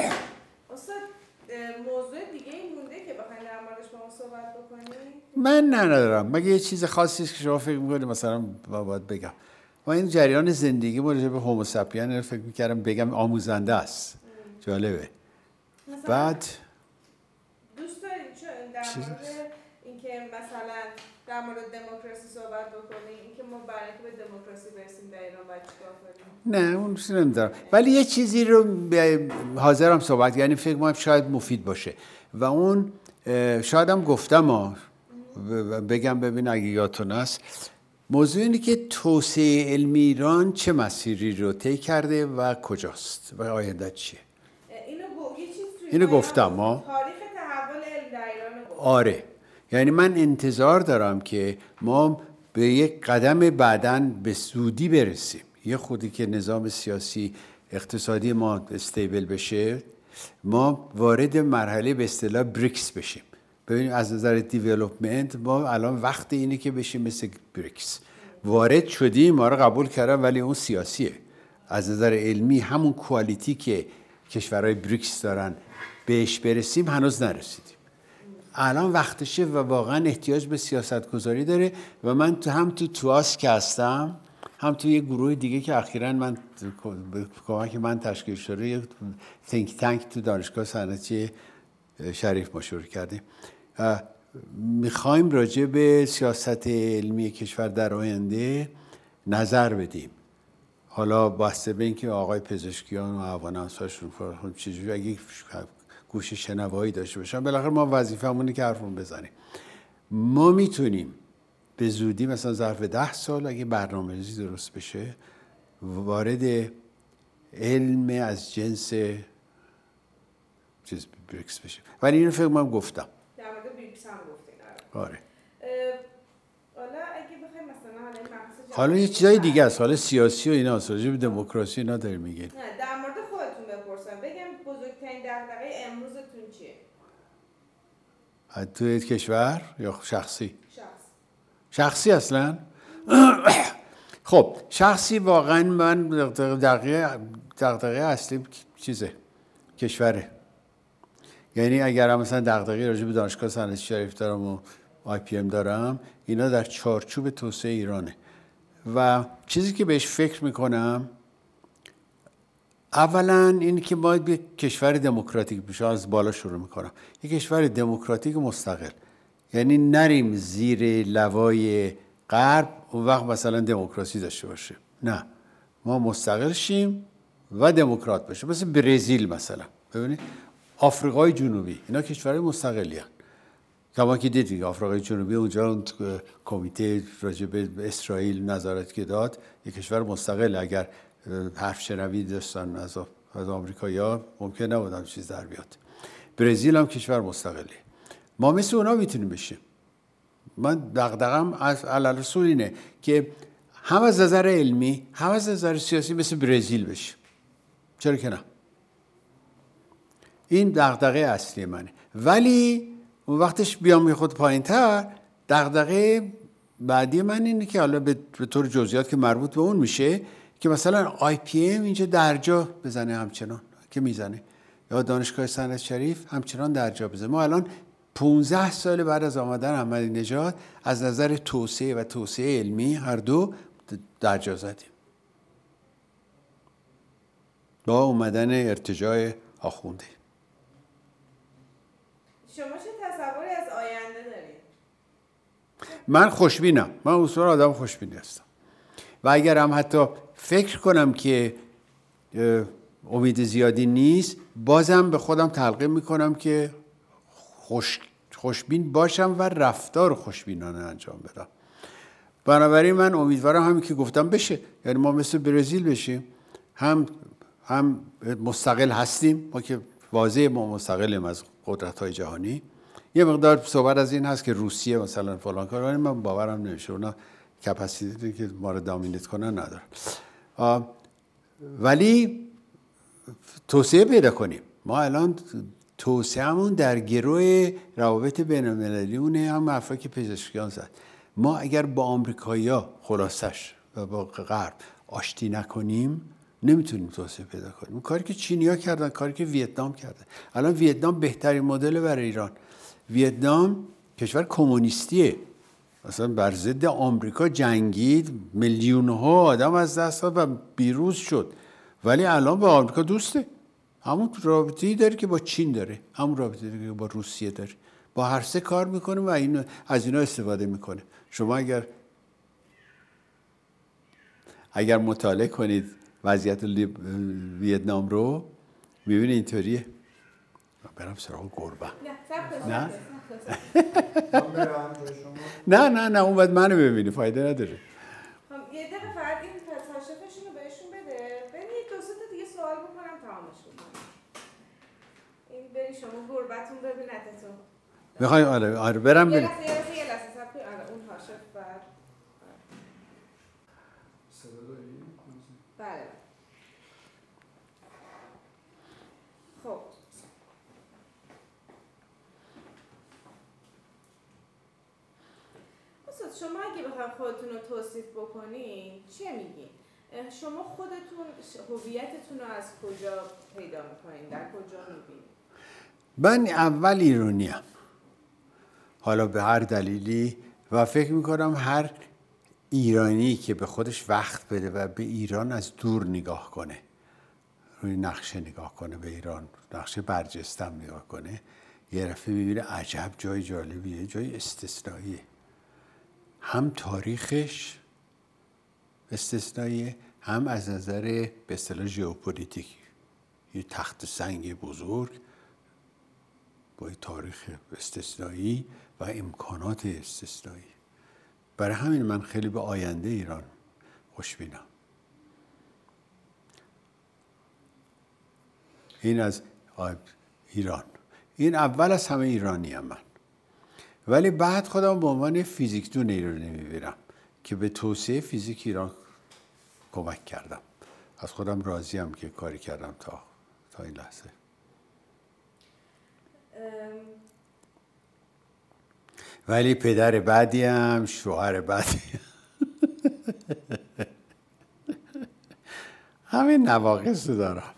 موضوع دیگه این مونده که بخواین در موردش با ما صحبت بکنید؟ من ندارم، مگه یه چیز خاصی که شما فکر می‌کنید مثلا باید بگم. ما این جریان زندگی راجع به هوموساپین فکر می‌کردم بگم آموزنده است. جالبه. بعد دوست دارید در مورد اینکه مثلا در مورد دموکراسی صحبت بکنیم، اینکه ما برای اینکه به دموکراسی برسیم در ایران باید چیکار کنیم؟ نه اون چیزی نمی‌دارم، ولی یه چیزی رو حاضرم صحبت، یعنی فکر کنم شاید مفید باشه و اون شاید هم گفتم بگم ببین اگه یادتون هست. موضوع اینه که توسعه علمی ایران چه مسیری رو طی کرده و کجاست و آینده چیه. اینو گفتم ما تاریخ تحول علم در ایران رو گفتم. آره، یعنی من انتظار دارم که ما به یک قدم بعداً به زودی برسیم، یه خودی که نظام سیاسی اقتصادی ما استیبل بشه، ما وارد مرحله به اصطلاح بریکس بشیم. ببینیم از نظر دیولپمنت ما الان وقت اینه که بشیم مثل بریکس. وارد شدیم، ما رو قبول کردن، ولی اون سیاسیه. از نظر علمی همون کوالیتی که کشورهای بریکس دارن بهش برسیم هنوز نرسیدیم. الان وقتشه و واقعا احتیاج به سیاست گذاری داره و من هم تو تواس که هستم، هم تو یه گروه دیگه که اخیراً من به کمک من تشکیل شده، یک think tank تو دانشگاه صنعتی شریف ما شروع کردیم. میخوایم راجع به سیاست علمی کشور در آینده نظر بدیم. حالا بسته به اینکه آقای پزشکیان و اوانانساشون چجوری اگه گوش شنوایی داشته باشن، بالاخره ما وظیفه‌مونه که حرفمون بزنیم. ما میتونیم به زودی مثلا ظرف 10 سال اگه برنامه‌ریزی درست بشه وارد علم از جنس چیز بریکس بشه. ولی اینو فکر کنم گفتم. در مورد بریکس هم گفتین. آره. حالا اگه بخوایم مثلا حالا یه چیزای دیگه است، حالا سیاسی و اینا، راجع به دموکراسی اینا داریم میگین. نه، در مورد خودتون بپرسم. بگم بزرگترین دغدغه امروزتون چیه؟ توی کشور یا شخصی؟ شخصی اصلا؟ خب شخصی واقعا من دغدغه اصلی چیزه، کشوره. یعنی اگر مثلا دغدغه راجع به دانشگاه صنعتی شریف دارم و IPM دارم، اینا در چارچوب توسعه ایرانه و چیزی که بهش فکر میکنم اولا این که ما یک کشور دموکراتیک بشه. از بالا شروع میکنم. یک کشور دموکراتیک مستقل، یعنی نریم زیر لوای غرب اون وقت مثلا دموکراسی داشته باشه. نه، ما مستقل شیم و دموکرات باشه. مثل برزیل مثلا، ببینید آفریقای جنوبی، اینا کشورهای مستقلی هستند. کما که دیدید آفریقای جنوبی اونجا اون کمیته راجع به اسرائیل نظارت که داد، یک کشور مستقل. اگر حرف شنوی داشتن از آمریکایی‌ها ممکن نبودن چیز در بیاد. برزیل هم کشور مستقلی. ما مثل اونا میتونیم بشیم. من دغدغه‌ام علل رسول اینه که هم از نظر علمی هم از نظر سیاسی مثل برزیل بشیم. چرا که نه؟ این دغدغه اصلی منه. ولی اون وقتش بیام یه خود پایین‌تر، دغدغه بعدی من اینه که حالا به طور جزئیات که مربوط به اون میشه که مثلا IPM اینجا درجا بزنه همچنان که میزنه، یا دانشگاه صنعتی شریف همچنان درجا بزنه. ما الان 15 سال بعد از آمدن احمدی نژاد از نظر توسعه و توسعه علمی هر دو درجا زدیم با اومدن ارتجاع آخونده. شما چه تصوری از آینده دارید؟ من خوشبینم. من اصولا آدم خوشبینی هستم و اگر هم حتی فکر کنم که امید زیادی نیست، بازم به خودم تلقین میکنم که خوشبین باشم و رفتار خوشبینانه انجام بدم. بنابراین من امیدوارم همین که گفتم بشه، یعنی ما مثل برزیل بشیم، هم مستقل هستیم، ما که واضحه ما مستقلیم از قدرت‌های جهانی. یه مقدار صحبت از این هست که روسیه مثلا فلان کار، ولی من باورم نمیشه اونا کپاسیتی که ما رو دامینیت کنن ندارن. ولی توسعه پیدا کنیم. ما الان توسعه‌مون در گروه روابط بین‌المللیونه، هم حرفا که پزشکیان زد. ما اگر با آمریکایی‌ها خلاصش و با غرب آشتی نکنیم نمیتونیم توسعه پیدا کنیم. اون کاری که چینی‌ها کردن، کاری که ویتنام کرده. الان ویتنام بهترین مدل برای ایران. ویتنام کشور کمونیستیه، مثلا بر ضد آمریکا جنگید، میلیون‌ها آدم از دست داد و پیروز شد، ولی الان با آمریکا دوسته. همون رابطه‌ای داره که با چین داره، همون رابطه‌ای که با روسیه داره. با هر سه کار میکنه و از اینا استفاده میکنه. شما اگر مطالعه کنید وضعیت ویتنام رو میبینید اینطوریه. برم سراغ گربه. نه نه اون بعد منو ببینی، فایده نداره. صفحتون ببینتتون. میخوای آره برم یه لحظه صبر کنید. آره اون حاشیه بعد صدا داری؟ بله. خب استاد شما اگه بخواید خودتون رو توصیف بکنین چه میگین؟ شما خودتون هویتتون رو از کجا پیدا میکنین؟ در کجا میبینین؟ من اول ایرانیم، حالا به هر دلیلی، و فکر میکنم هر ایرانی که به خودش وقت بده و به ایران از دور نگاه کنه، روی نقشه نگاه کنه به ایران، نقشه برجستم نگاه کنه، یه دفعه میبینه عجب جای جالبیه، جای استثنائیه. هم تاریخش استثنائیه، هم از نظر به اصطلاح ژئوپلیتیک، یه تخت سنگ بزرگ با تاریخ استثنایی و امکانات استثنایی. برای همین من خیلی به آینده ایران خوشبینم. این از ایران، این اول از همه ایرانی هم من، ولی بعد خودم به عنوان فیزیکدون ایران نمیبینم که به توسعه فیزیک ایران کمک کردم. از خودم راضیم که کاری کردم تا این لحظه. ولی پدر بعدیم، شوهر بعدیم همین نواقص دارم.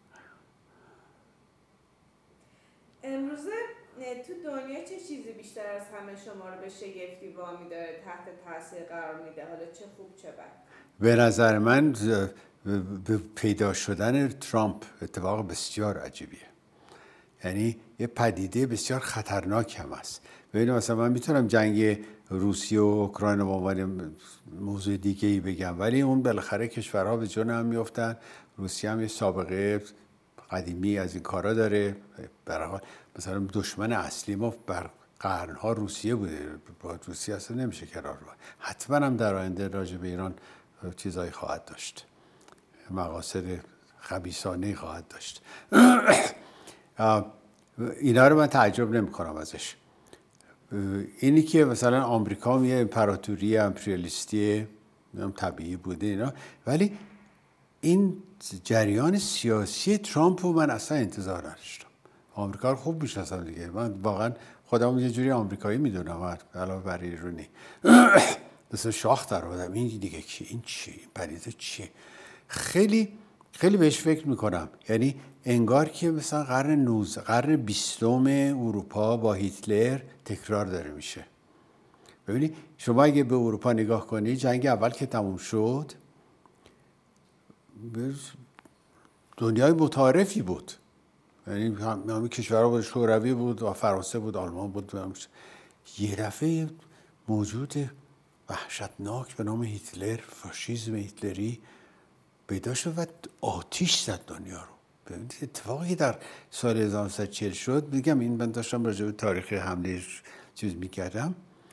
امروزه تو دنیا چه چیزی بیشتر از همه شما رو به شگفتی وامی داره، تحت تاثیر قرار میده، حالا چه خوب چه بد؟ به نظر من پیدا شدن ترامپ اتفاق بسیار عجیبیه. یعنی یه پدیده بسیار خطرناک هم است. ببینید مثلا من میتونم جنگ روسیه و اوکراین به عنوان موضوع دیگه ای بگم، ولی اون بالاخره کشورها به جون هم میافتن. روسیه هم یه سابقه قدیمی از این کارا داره. به هر حال مثلا دشمن اصلی ما بر قرنها روسیه بوده، با روسیه اصلا نمیشه کنار رو. حتما هم در آینده راجع به ایران چیزایی خواهد داشت، مقاصد خبیثانه خواهد داشت. اینا رو من تعجب نمی کنم ازش. اینی که مثلا آمریکا یه امپراتوری امپریالیستی طبیعی بوده اینا، ولی این جریان سیاسی ترامپ رو من اصلا انتظار نداشتم. آمریکا رو خوب میشناسم دیگه، من واقعا خودم یه جوری آمریکایی میدونم علاوه بر ایرانی. مثلا شاخ در آوردم این دیگه کی، این چی، این پدیده چیه. خیلی خیلی بهش فکر میکنم. یعنی انگار که مثلا قرن 20 اروپا با هیتلر تکرار داره میشه. ببینید شما اگه به اروپا نگاه کنی، جنگ اول که تموم شد دنیای متعارفی بود، یعنی همه کشورها بود، شوروی بود و فرانسه بود، آلمان بود، یه دفعه موجود وحشتناک به نام هیتلر، فاشیسم هیتلری پیدا شد و آتیش زد دنیا رو. ببینید اتفاقی در سال 1940 شد. میگم این من داشتم راجع به تاریخ حمله چیز میکردم.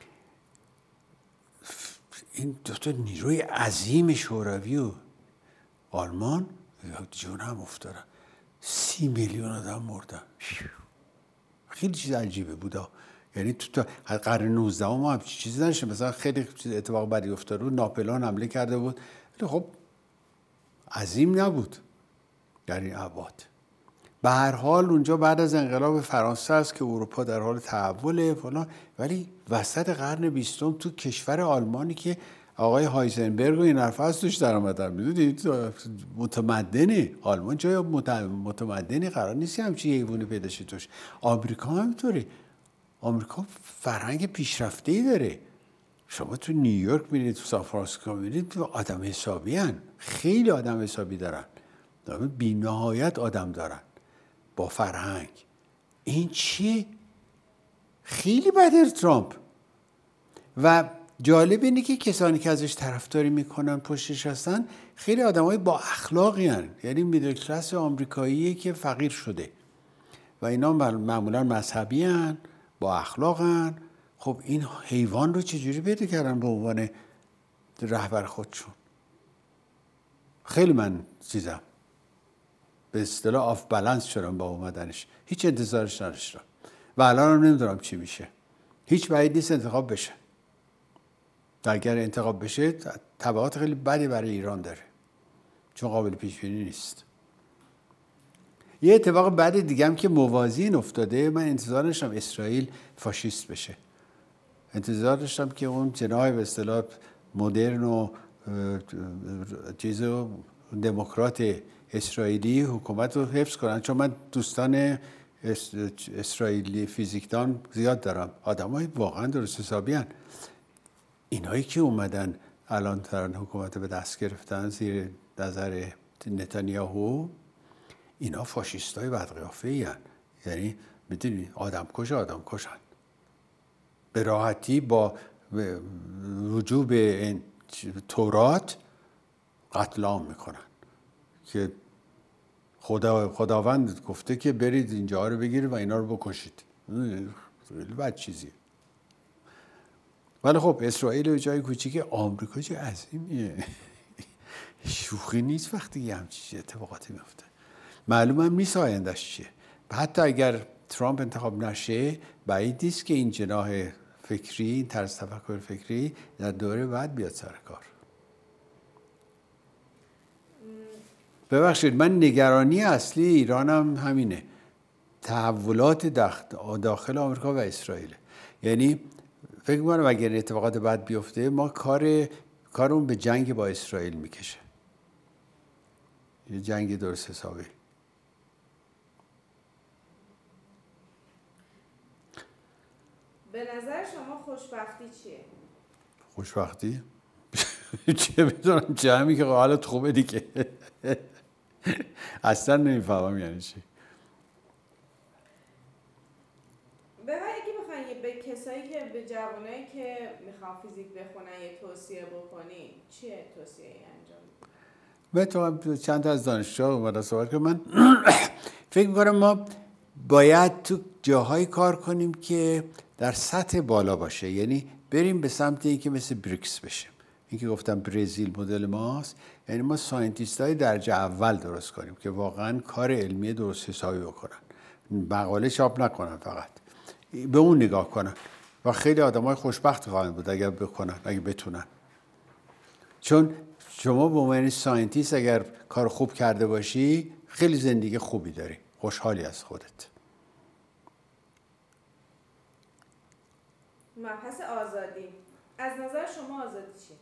این دو تا نیروی عظیم شوروی و آلمان جون هم افتادن. 30 میلیون آدم مردن. خیلی چیز عجیبه بودا. یعنی تو قرن 19 ما هم چیزی نشه. مثلا خیلی اتفاق بدی افتاد بود، ناپلئون حمله کرده بود، ولی خب عظیم نبود در این ابعاد. به هر حال اونجا بعد از انقلاب فرانسه است که اروپا در حال تحوله فلان، ولی وسط قرن 20 تو کشور آلمانی که آقای هایزنبرگ و این حرفا از توش در اومدن، میدونید متمدنه آلمان، جای متمدنی قرار نیست همچین حیوانی پیدا شه توش. آمریکا هم همینطوره. آمریکا فرهنگ پیشرفته‌ای داره. شما تو نیویورک میرید، تو سان فرانسیسکو میرید، آدم حسابی هن. خیلی آدم حسابی دارن، بی نهایت آدم دارن با فرهنگ. این چیه؟ خیلی بده ترامپ. و جالب اینه که کسانی که ازش طرفداری میکنن پشتش هستن خیلی آدمای با اخلاقی هن. یعنی میدل کلاس آمریکاییه که فقیر شده و اینا معمولا مذهبی هن، با اخلاق هن. خب این حیوان رو چجوری پیدا کردن به عنوان رهبر خودشون؟ خیلی من چیزم به اصطلاح آف بالانس شدم با اومدنش، هیچ انتظارش نداشتم. و الان هم نمیدونم چی میشه. هیچ بعید نیست انتخاب بشه. اگر انتخاب بشه تبعات خیلی بدی برای ایران داره، چون قابل پیش بینی نیست. یه اتفاق بد دیگه هم که موازی این افتاده، من انتظار داشتم اسرائیل فاشیست بشه. انتظار داشتم که اون جناح به اصطلاح مدرن و دموکرات اسرائیلی حکومت رو حفظ کنن، چون من دوستان اسرائیلی فیزیکدان زیاد دارم، آدمای واقعا درست حسابیان. اینایی که اومدن الان دارن حکومت به دست گرفتن زیر نظر نتانیاهو، اینا فاشیستای بدقیافه‌ای هستند. یعنی میدونی آدم کشن به راحتی با رجوع به تورات قتل عام میکنن که خداوند گفته که برید اینجا رو بگیرید و اینا رو بکشید. خیلی بد چیزیه. ولی خب اسرائیل به جای کوچیک آمریکا چه عظیمیه. شوخی نیست وقتی یه همچین اتفاقاتی میفته. معلوم هم نیست آیندهش چیه. حتی اگر ترامپ انتخاب نشه بعید نیست که این جناح فکری، این طرز تفکر فکری در دوره بعد بیاد سر کار. ببخشید من نگرانی اصلی ایرانم همینه، تحولات داخل آمریکا و اسرائیل. یعنی فکر می‌کنم اگر اتفاقات بد بیفته ما کارمون به جنگ با اسرائیل میکشه، یه جنگ درست حسابی. به نظر شما خوشبختی چیه؟ خوشبختی؟ چه میدونم، چه همی که حالت خوبه دیگه. اصلا نمیفهمم یعنی چی. اگه بخواین به کسایی که به جوانایی که میخوان فیزیک بخونن یه توصیه بکنی، چیه توصیه انجام بدی؟ من چند تا از دانشجوها اومدن صحبت که من فکر میکنم ما باید تو جاهایی کار کنیم که در سطح بالا باشه. یعنی بریم به سمت این که مثل بریکس بشیم. این که گفتم برزیل مدل ماست. یعنی ما ساینتیست های درجه اول درست کنیم که واقعا کار علمی درست حسابی بکنن، مقاله چاپ نکنن، فقط به اون نگاه کنن و خیلی آدمای خوشبخت خواهند بود اگر بکنن، اگر بتونن. چون شما به عنوان ساینتیست اگر کار خوب کرده باشی خیلی زندگی خوبی داری، خوشحالی از خودت. مبحث آزادی، از نظر شما آزادی چیه؟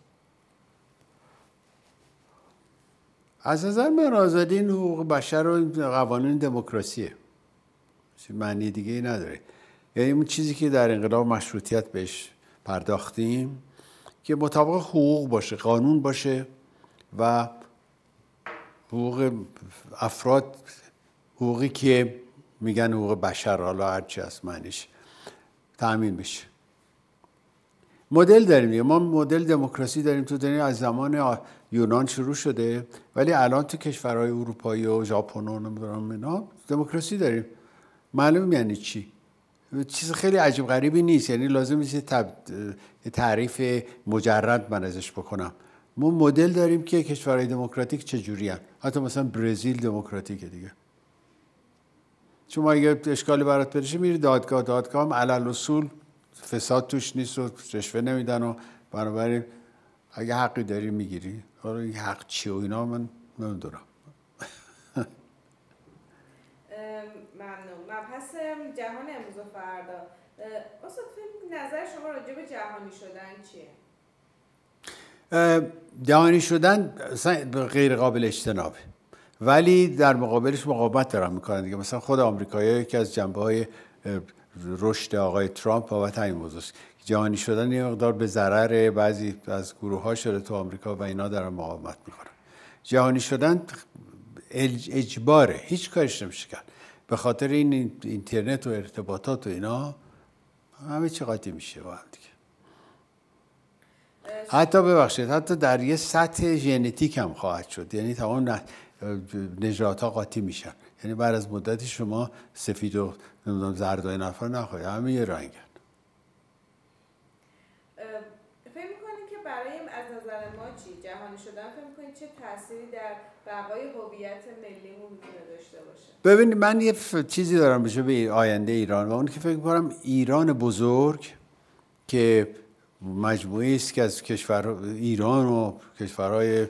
از نظر من آزادی این حقوق بشر و قوانین دموکراسیه، معنی دیگه ای نداره. یعنی اون چیزی که در انقلاب مشروطیت بهش پرداختیم که مطابق حقوق باشه، قانون باشه و حقوق افراد، حقوقی که میگن حقوق بشر، حالا هرچی از معنیش، تأمین بشه. مدل داریم دیگه، ما مدل دموکراسی داریم تو دنیا، از زمان یونان شروع شده، ولی الان تو کشورهای اروپایی و ژاپن و نمیدونم اینا دموکراسی داریم. معلوم یعنی چی؟ چیز خیلی عجیب غریبی نیست. یعنی لازم نیست تعریف مجرد من ازش بکنم. ما مدل داریم که کشورهای دموکراتیک چجوری هستند. حتی مثلا برزیل دموکراتیکه دیگه. شما اگه اشکالی برات پیش میری دادگاه هم علل اصول فساد توش نیست و رشوه نمیدن و بنابراین اگه حقی داری میگیری. حالا این حق چی و اینا من نمیدونم. ممنون. مبحث جهان امروز و فردا، استاد نظر شما راجع به جهانی شدن چیه؟ جهانی شدن غیر قابل اجتنابه، ولی در مقابلش مقاومت دارن میکنن دیگه. مثلا خود آمریکایی‌ها یکی از جنبه‌های رشد آقای ترامپ بابت همین موضوع است. جهانی شدن یه مقدار به ضرر بعضی از گروه‌ها شده تو آمریکا و اینا دارن مقاومت میکنن. جهانی شدن اجباره، هیچ کارش نمیشه کرد. به خاطر این اینترنت و ارتباطات و اینا همه چی قاطی میشه با هم دیگه. حتی ببخشید حتی در یه سطح ژنتیک هم خواهد شد. یعنی تمام نژادها قاطی میشن. یعنی بعد از مدتی شما سفید و زرد و نفر نخواهید، همه یه رنگن. فکر می‌کنید که برای از نظر ما چی؟ جهانی شدن فکر می‌کنید چه تأثیری در بقای هویت ملیمون میتونه داشته باشه؟ ببینید من یه چیزی دارم بشه به آینده ایران و اون که فکر می‌کنم ایران بزرگ که مجموعی است که از کشور ایران و کشورهای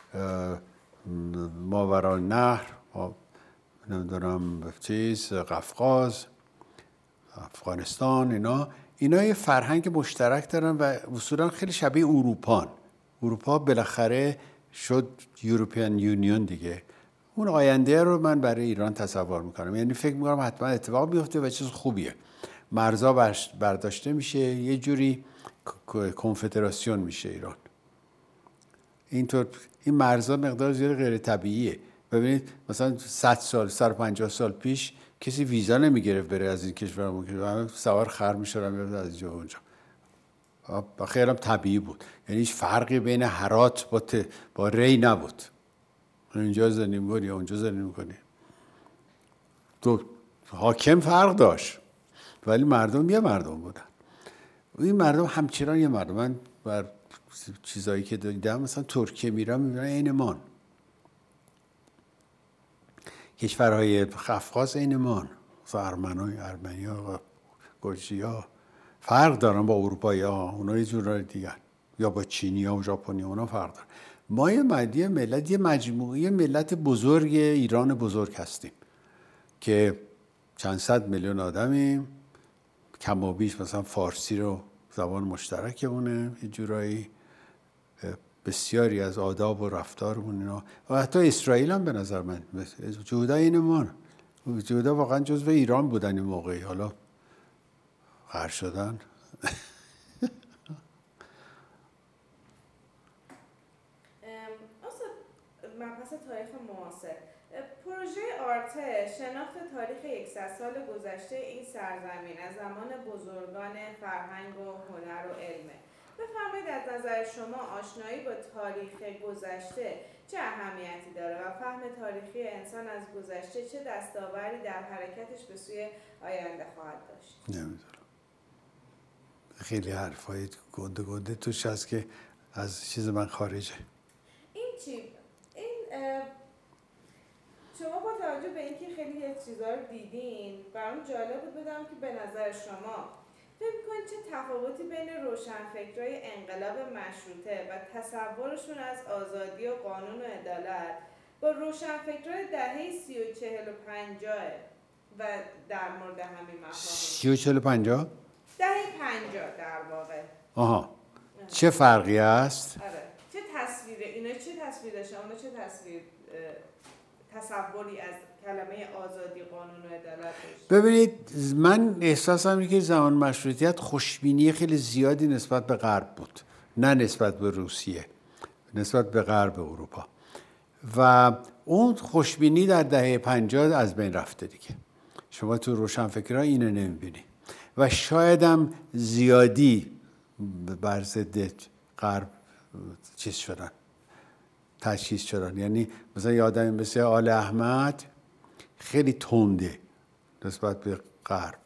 ماوراءالنهر، نمیدونم قفقاز، افغانستان، اینا یه فرهنگ مشترک دارن و اصولا خیلی شبیه اروپا بالاخره شد یوروپیان یونیون دیگه. اون آینده رو من برای ایران تصور میکنم، یعنی فکر میکنم حتما اتفاق بیفته و چیز خوبیه. مرزا برداشته میشه، یه جوری کنفدراسیون میشه ایران. اینطور این مرزا مقدار زیاد غیر طبیعیه. ببینید مثلا 100 سال 150 سال پیش کسی ویزا نمیگرفت بره از این کشور اون کشور، سوار خر میشدن میرفت از اینجا اونجا. خیلی هم طبیعی بود، یعنی هیچ فرقی بین هرات با ری نبود. اینجا زندگی می‌کنی اونجا زندگی می‌کنی. تو حاکم فرق داشت ولی مردم یه مردم بودن. این مردم همچنان یه مردم. من بر چیزایی که دیدم مثلا ترکیه میرم میبینم عین مان، کشورهای قفقاز عین مان، مثلا ارمنیا، گرجیا فرق دارن با اروپایی‌ها، اونا یه جور دیگه، یا با چینی‌ها و ژاپنی‌ها اونا فرق دارن. ما یه ملت، یه مجموعه ملت بزرگ ایران بزرگ هستیم که چند صد میلیون آدمیم، کم و بیش مثلا فارسی رو زبان مشترکمونه، یه جورایی بسیاری از آداب و رفتارمون اینا، و حتی اسرائیل هم به نظر من جودا اینمان، جودا واقعا جزو ایران بودن این موقعی، حالا غر شدن. مبحث تاریخ معاصر، پروژه آرته شناخت تاریخ 100 سال گذشته این سرزمین از زمان بزرگان فرهنگ و هنر و علمه. بفرمایید از نظر شما آشنایی با تاریخ گذشته چه اهمیتی داره و فهم تاریخی انسان از گذشته چه دستاوردی در حرکتش به سوی آینده خواهد داشت؟ نمیدونم، خیلی حرفای گنده توش هست که از چیز من خارجه. این چی؟ شما با توجه به اینکه خیلی چیزا رو دیدین، برام جالب بود بدم که به نظر شما فکر می‌کنید چه تفاوتی بین روشنفکرای انقلاب مشروطه و تصورشون از آزادی و قانون و عدالت با روشنفکرای دهه 30 و 40 و 50 و در مورد همین مفاهیم 30 و 40 و 50 دهه 50 در واقع. آها، چه فرقی هست؟ آره، چه تصویره اینا، چه تصویر داشتن اونا، چه تصوری از کلمه آزادی، قانون و عدالت داشت؟ ببینید من احساسم اینه که زمان مشروطیت خوشبینی خیلی زیادی نسبت به غرب بود، نه نسبت به روسیه، نسبت به غرب اروپا، و اون خوشبینی در دهه 50 از بین رفته دیگه. شما تو روشنفکرها اینو نمیبینی و شاید هم زیادی بر ضد غرب چیز شدن، تجهیز شدن. یعنی مثلا یه آدمی مثل آل احمد خیلی تنده نسبت به غرب.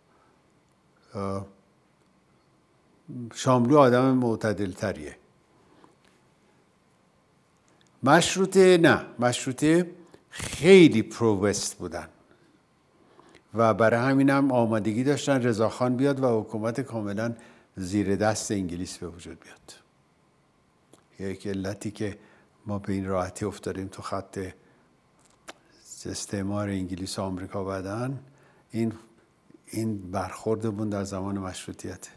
شاملو آدم معتدل تریه. مشروطه خیلی پرووست بودن و برای همین هم آمادگی داشتن رضاخان بیاد و حکومت کاملا زیر دست انگلیس به وجود بیاد. یک علتی که ما به این راحتی افتادیم تو خط استعمار انگلیس و آمریکا بعدن، این برخوردمون در زمان مشروطیت.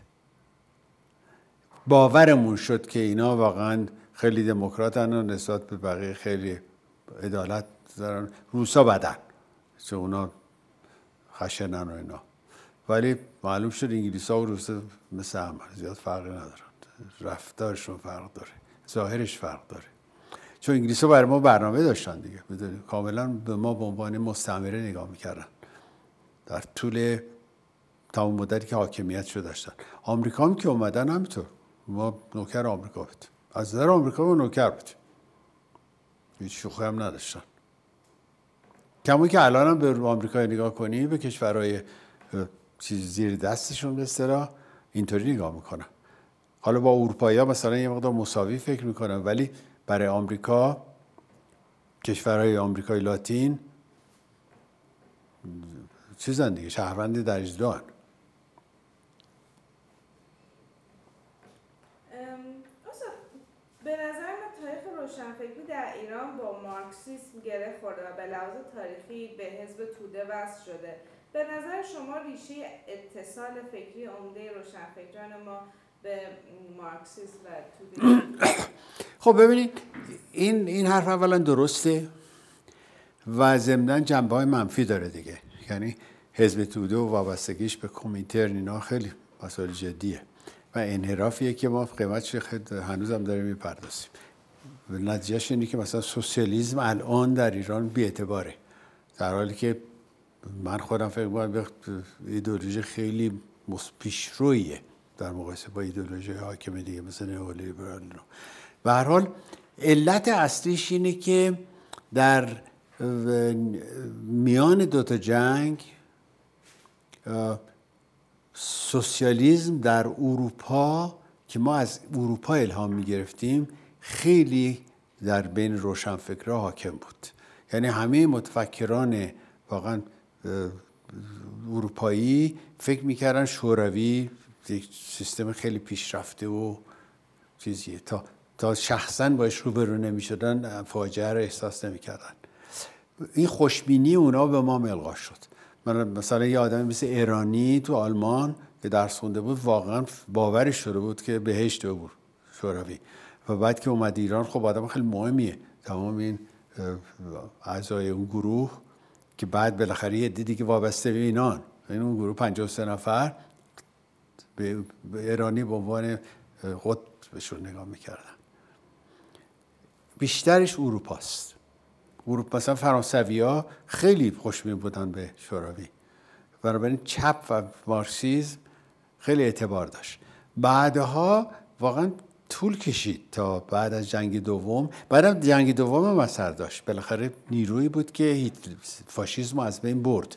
باورمون شد که اینا واقعا خیلی دموکراتن و نسبت به بقیه خیلی عدالت دارن. روسا بدن چون اونا خشنن و اینا، ولی معلوم شد انگلیس‌ها و روسا مثل هم زیاد فرقی ندارن، رفتارشون فرق داره، ظاهرش فرق داره. چون انگلیس‌ها برای ما برنامه داشتن دیگه، میدونید کاملا به ما به عنوان مستعمره نگاه میکردن در طول تمام مدتی که حاکمیت شو داشتن. آمریکا هم که اومدن همینطور، ما نوکر آمریکا بود، از نظر آمریکا ما نوکر بود، هیچ شوخی هم نداشتن. کما که الان هم به آمریکا نگاه کنی، به کشورهای چیز زیر دستشون به اصطلاح اینطوری نگاه میکنن. حالا با اروپایی‌ها مثلا یه مقدار مساوی فکر میکنن، ولی برای آمریکا، کشورهای آمریکای لاتین چیزن دیگه، شهروند درجه دوان. به نظر من تاریخ روشنفکری در ایران با مارکسیسم گره خورده و به لحاظ تاریخی به حزب توده وصل شده. به نظر شما ریشه اتصال فکری عمده روشنفکران ما به مارکسیسم و توده؟ خب ببینید این حرف اولا درسته و ضمناً جنبه‌های منفی داره دیگه. یعنی حزب توده و وابستگیش به کمیترن اینا خیلی مسائل جدیه و انحرافیه که ما قیمتش هنوزم داریم میپردازیم. نتیجهش اینه که مثلا سوسیالیسم الان در ایران بی‌اعتباره، در حالی که من خودم فکر می‌کنم به ایدئولوژی خیلی پیشرویه در مقایسه با ایدئولوژی حاکم دیگه مثل نئولیبرال. به هر حال علت اصلیش اینه که در میان دوتا جنگ سوسیالیسم در اروپا که ما از اروپا الهام می‌گرفتیم خیلی در بین روشنفکرها حاکم بود. یعنی همه متفکران واقعا اروپایی فکر می‌کردن شوروی یک سیستم خیلی پیشرفته و چیزیه، تا شخصاً باش روبرو نمی‌شدن فاجعه رو احساس نمی‌کردن. این خوشبینی اونا به ما ملغا شد. مثلا یه آدم مثل ایرانی تو آلمان که درس خونده بود واقعا باورش شده بود که بهشت بود شوروی، و بعد که اومد ایران خب آدم خیلی مهمیه. تمام این اعضای اون گروه که بعد بالاخره یه دیدی که وابسته به اینان، این اون گروه 53 نفر به ایرانی به عنوان قطبشون نگاه میکردن. بیشترش اروپاست. اروپا مثلا فرانسوی‌ها خیلی خوشبین بودن به شوروی، بنابراین چپ و مارکسیسم خیلی اعتبار داشت. بعدها واقعا طول کشید تا بعد از جنگ دوم. بعد از جنگ دوم هم اثر داشت. بالاخره نیرویی بود که فاشیسم از بین برد.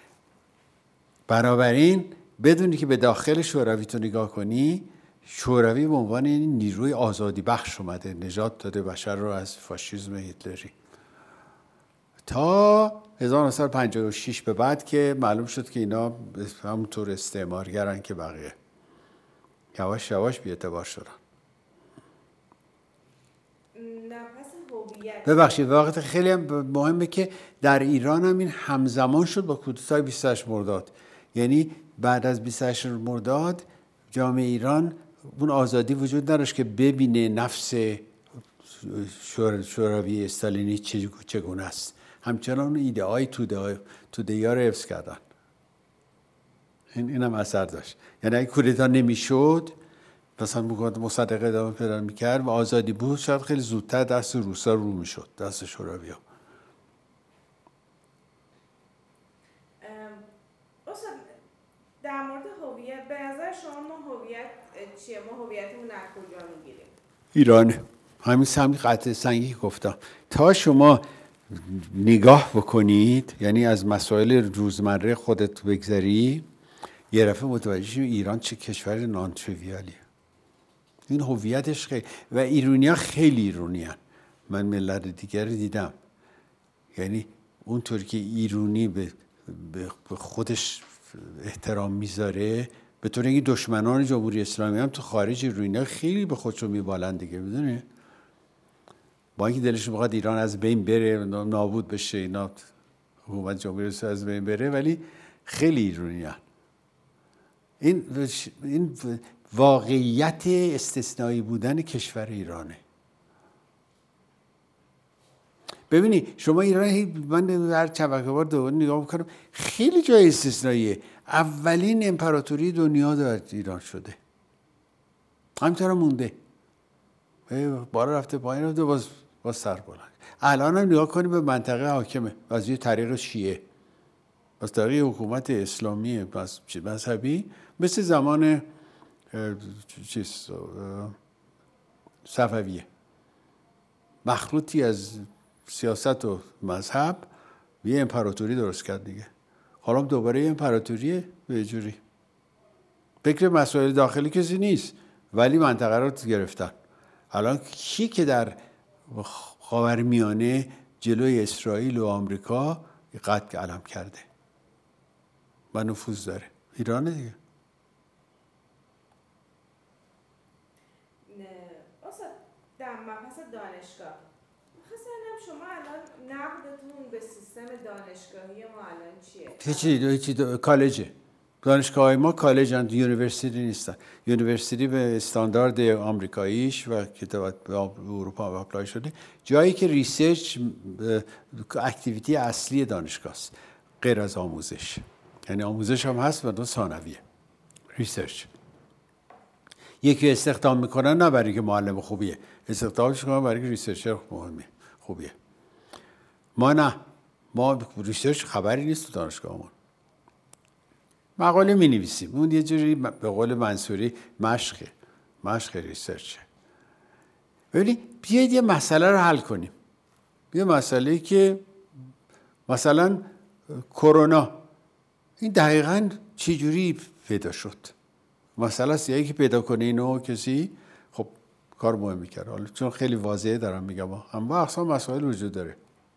بنابراین بدونی که به داخل شوروی تو نگاه کنی، شوروی به عنوان این نیروی آزادی بخش اومده، نجات داده بشر رو از فاشیسم هیتلری. تا 1956 به بعد که معلوم شد که اینا همونطور استعمارگرن که بقیه، یواش یواش بی‌اعتبار شدن. ببخشید وقت خیلی مهمه که در ایران هم این همزمان شد با کودتای 28 مرداد. یعنی بعد از 28 مرداد جامعه ایران اون آزادی وجود نداشت که ببینه نفس شوروی استالینی چگونه است. همچنان ایده های توده‌ای رو حفظ کردن. این هم اثر داشت. یعنی اگه کودتا نمیشد، مثلا مصدق ادامه پیدا میکرد و آزادی بود، شاید خیلی زودتر دست روسا رو میشد، دست شوروی ها. استاد در مورد هویت، به نظر شما ما هویت چیه؟ ما هویتمون از کجا میگیریم؟ ایرانه. همین قطعه سنگی گفتم. تا شما نگاه بکنید، یعنی از مسائل روزمره خودت بگذری، یه دفعه متوجه شید ایران چه کشور نان تریویالیه. این هویتش خیلی، و ایرانی‌ها خیلی ایرانی‌ان. من ملت دیگر دیدم، یعنی اونطور که ایرانی به خودش احترام میذاره، به طور اینکه دشمنان جمهوری اسلامی هم تو خارج ایرانی‌ها خیلی به خودشون میبالن دیگه، میدونی؟ با اینکه دلشون میخواد ایران از بین بره، نابود بشه، اینا حکومت جمهوری اسلامی از بین بره، ولی خیلی ایرانی‌ان. این واقعیت استثنایی بودن کشور ایرانه. ببینی شما ایران، من هر چند بار دوباره نگاه میکنم، خیلی جای استثنائیه. اولین امپراتوری دنیا در ایران شده، همینطور مونده، بالا رفته پایین رفته، باز سر بلند. الان هم نگاه کنیم به منطقه حاکمه از یه طریق شیعه، از طریق حکومت اسلامی مذهبی، مثل زمان صفویه، مخلوطی از سیاست و مذهب یه امپراتوری درست کرد دیگه. حالا دوباره یه امپراتوریه به جوری. فکر مسائل داخلی کسی نیست، ولی منطقه رو گرفتن. الان کی که در خاورمیانه جلوی اسرائیل و آمریکا قد علم کرده و نفوذ داره؟ ایرانه دیگه. استاد در مبحث دانشگاه خواستم شما الان نقدتون به سیستم دانشگاهی ما الان چیه؟ هیچی کالجه. دانشگاه ما کالجن، یونیورسیتی نیستن. یونیورسیتی به استاندارد آمریکاییش و که به اروپا اپلای شده، جایی که ریسرچ اکتیویتی اصلی دانشگاه است، غیر از آموزش. یعنی آموزش هم هست و دو ثانویه. ریسرچ. یکی استخدام میکنن نه برای که معلم خوبیه، استخدامش میکنن برای که ریسرچر خوبیه. ما نه، ما ریسرچ خبری نیست تو دانشگاهمون. مقاله می نویسیم، اون یه جوری به قول منصوری مشق ریسرچه. ببینید بیایید یه مسئله رو حل کنیم. یه مسئله که مثلا کرونا این دقیقاً چی جوری پیدا شد؟ مسئله است یکی پیدا کنه اینو کسی، خب کار مهمی کرد. حالا چون خیلی واضحه دارم میگم، اما اقسام مسائل وجود داره.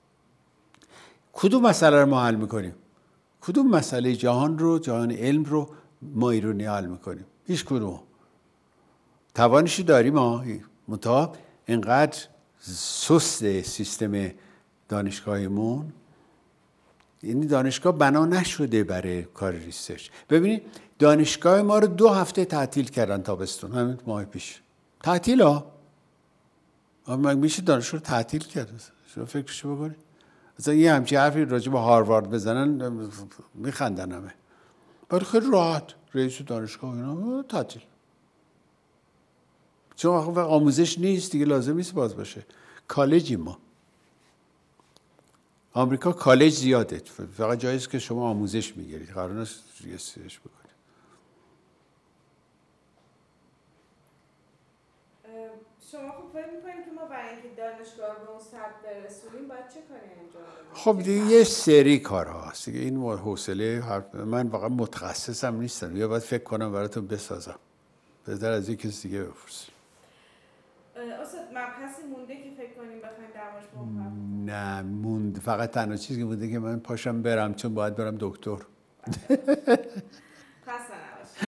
کدوم مسئله رو ما حل میکنیم؟ کدوم مسئله جهان علم رو ما ایرانی حل میکنیم؟ هیچ کدوم. توانشی داریم ما، منتها اینقدر سست سیستم دانشگاهیمون، یعنی دانشگاه بنا نشده برای کار ریسرچ. ببینید دانشگاه ما رو 2 هفته تعطیل کردن تابستون، همین ماه پیش. تعطیل ها؟ اما میشه دانشگاه رو تعطیل کرد؟ شما فکرشو بکنید. مثلا یه همچین حرفی راجع به هاروارد بزنن میخندن همه. ولی خیلی راحت رئیس دانشگاه اینا تعطیل. چون وقت آموزش نیست دیگه، لازم نیست باز باشه. کالجی ما. آمریکا کالج زیاده، فقط جاییست که شما آموزش میگیرید، قرار نیست ریسرچ بکنید. شما خوب فکر می‌کنید که ما برای اینکه دانشگاه رو به اون سطح برسونیم باید چه کاری انجام بدیم؟ خب دیگه یه سری کارها هست دیگه، این حوصله من واقعا متخصصم نیستم، یا باید فکر کنم براتون بسازم. بهتر از یک کسی دیگه بپرسید. استاد مبحثی مونده که فکر کنیم بخوایم در موردش نه فقط تنها چیزی که مونده که من پاشم برم، چون باید برم دکتر.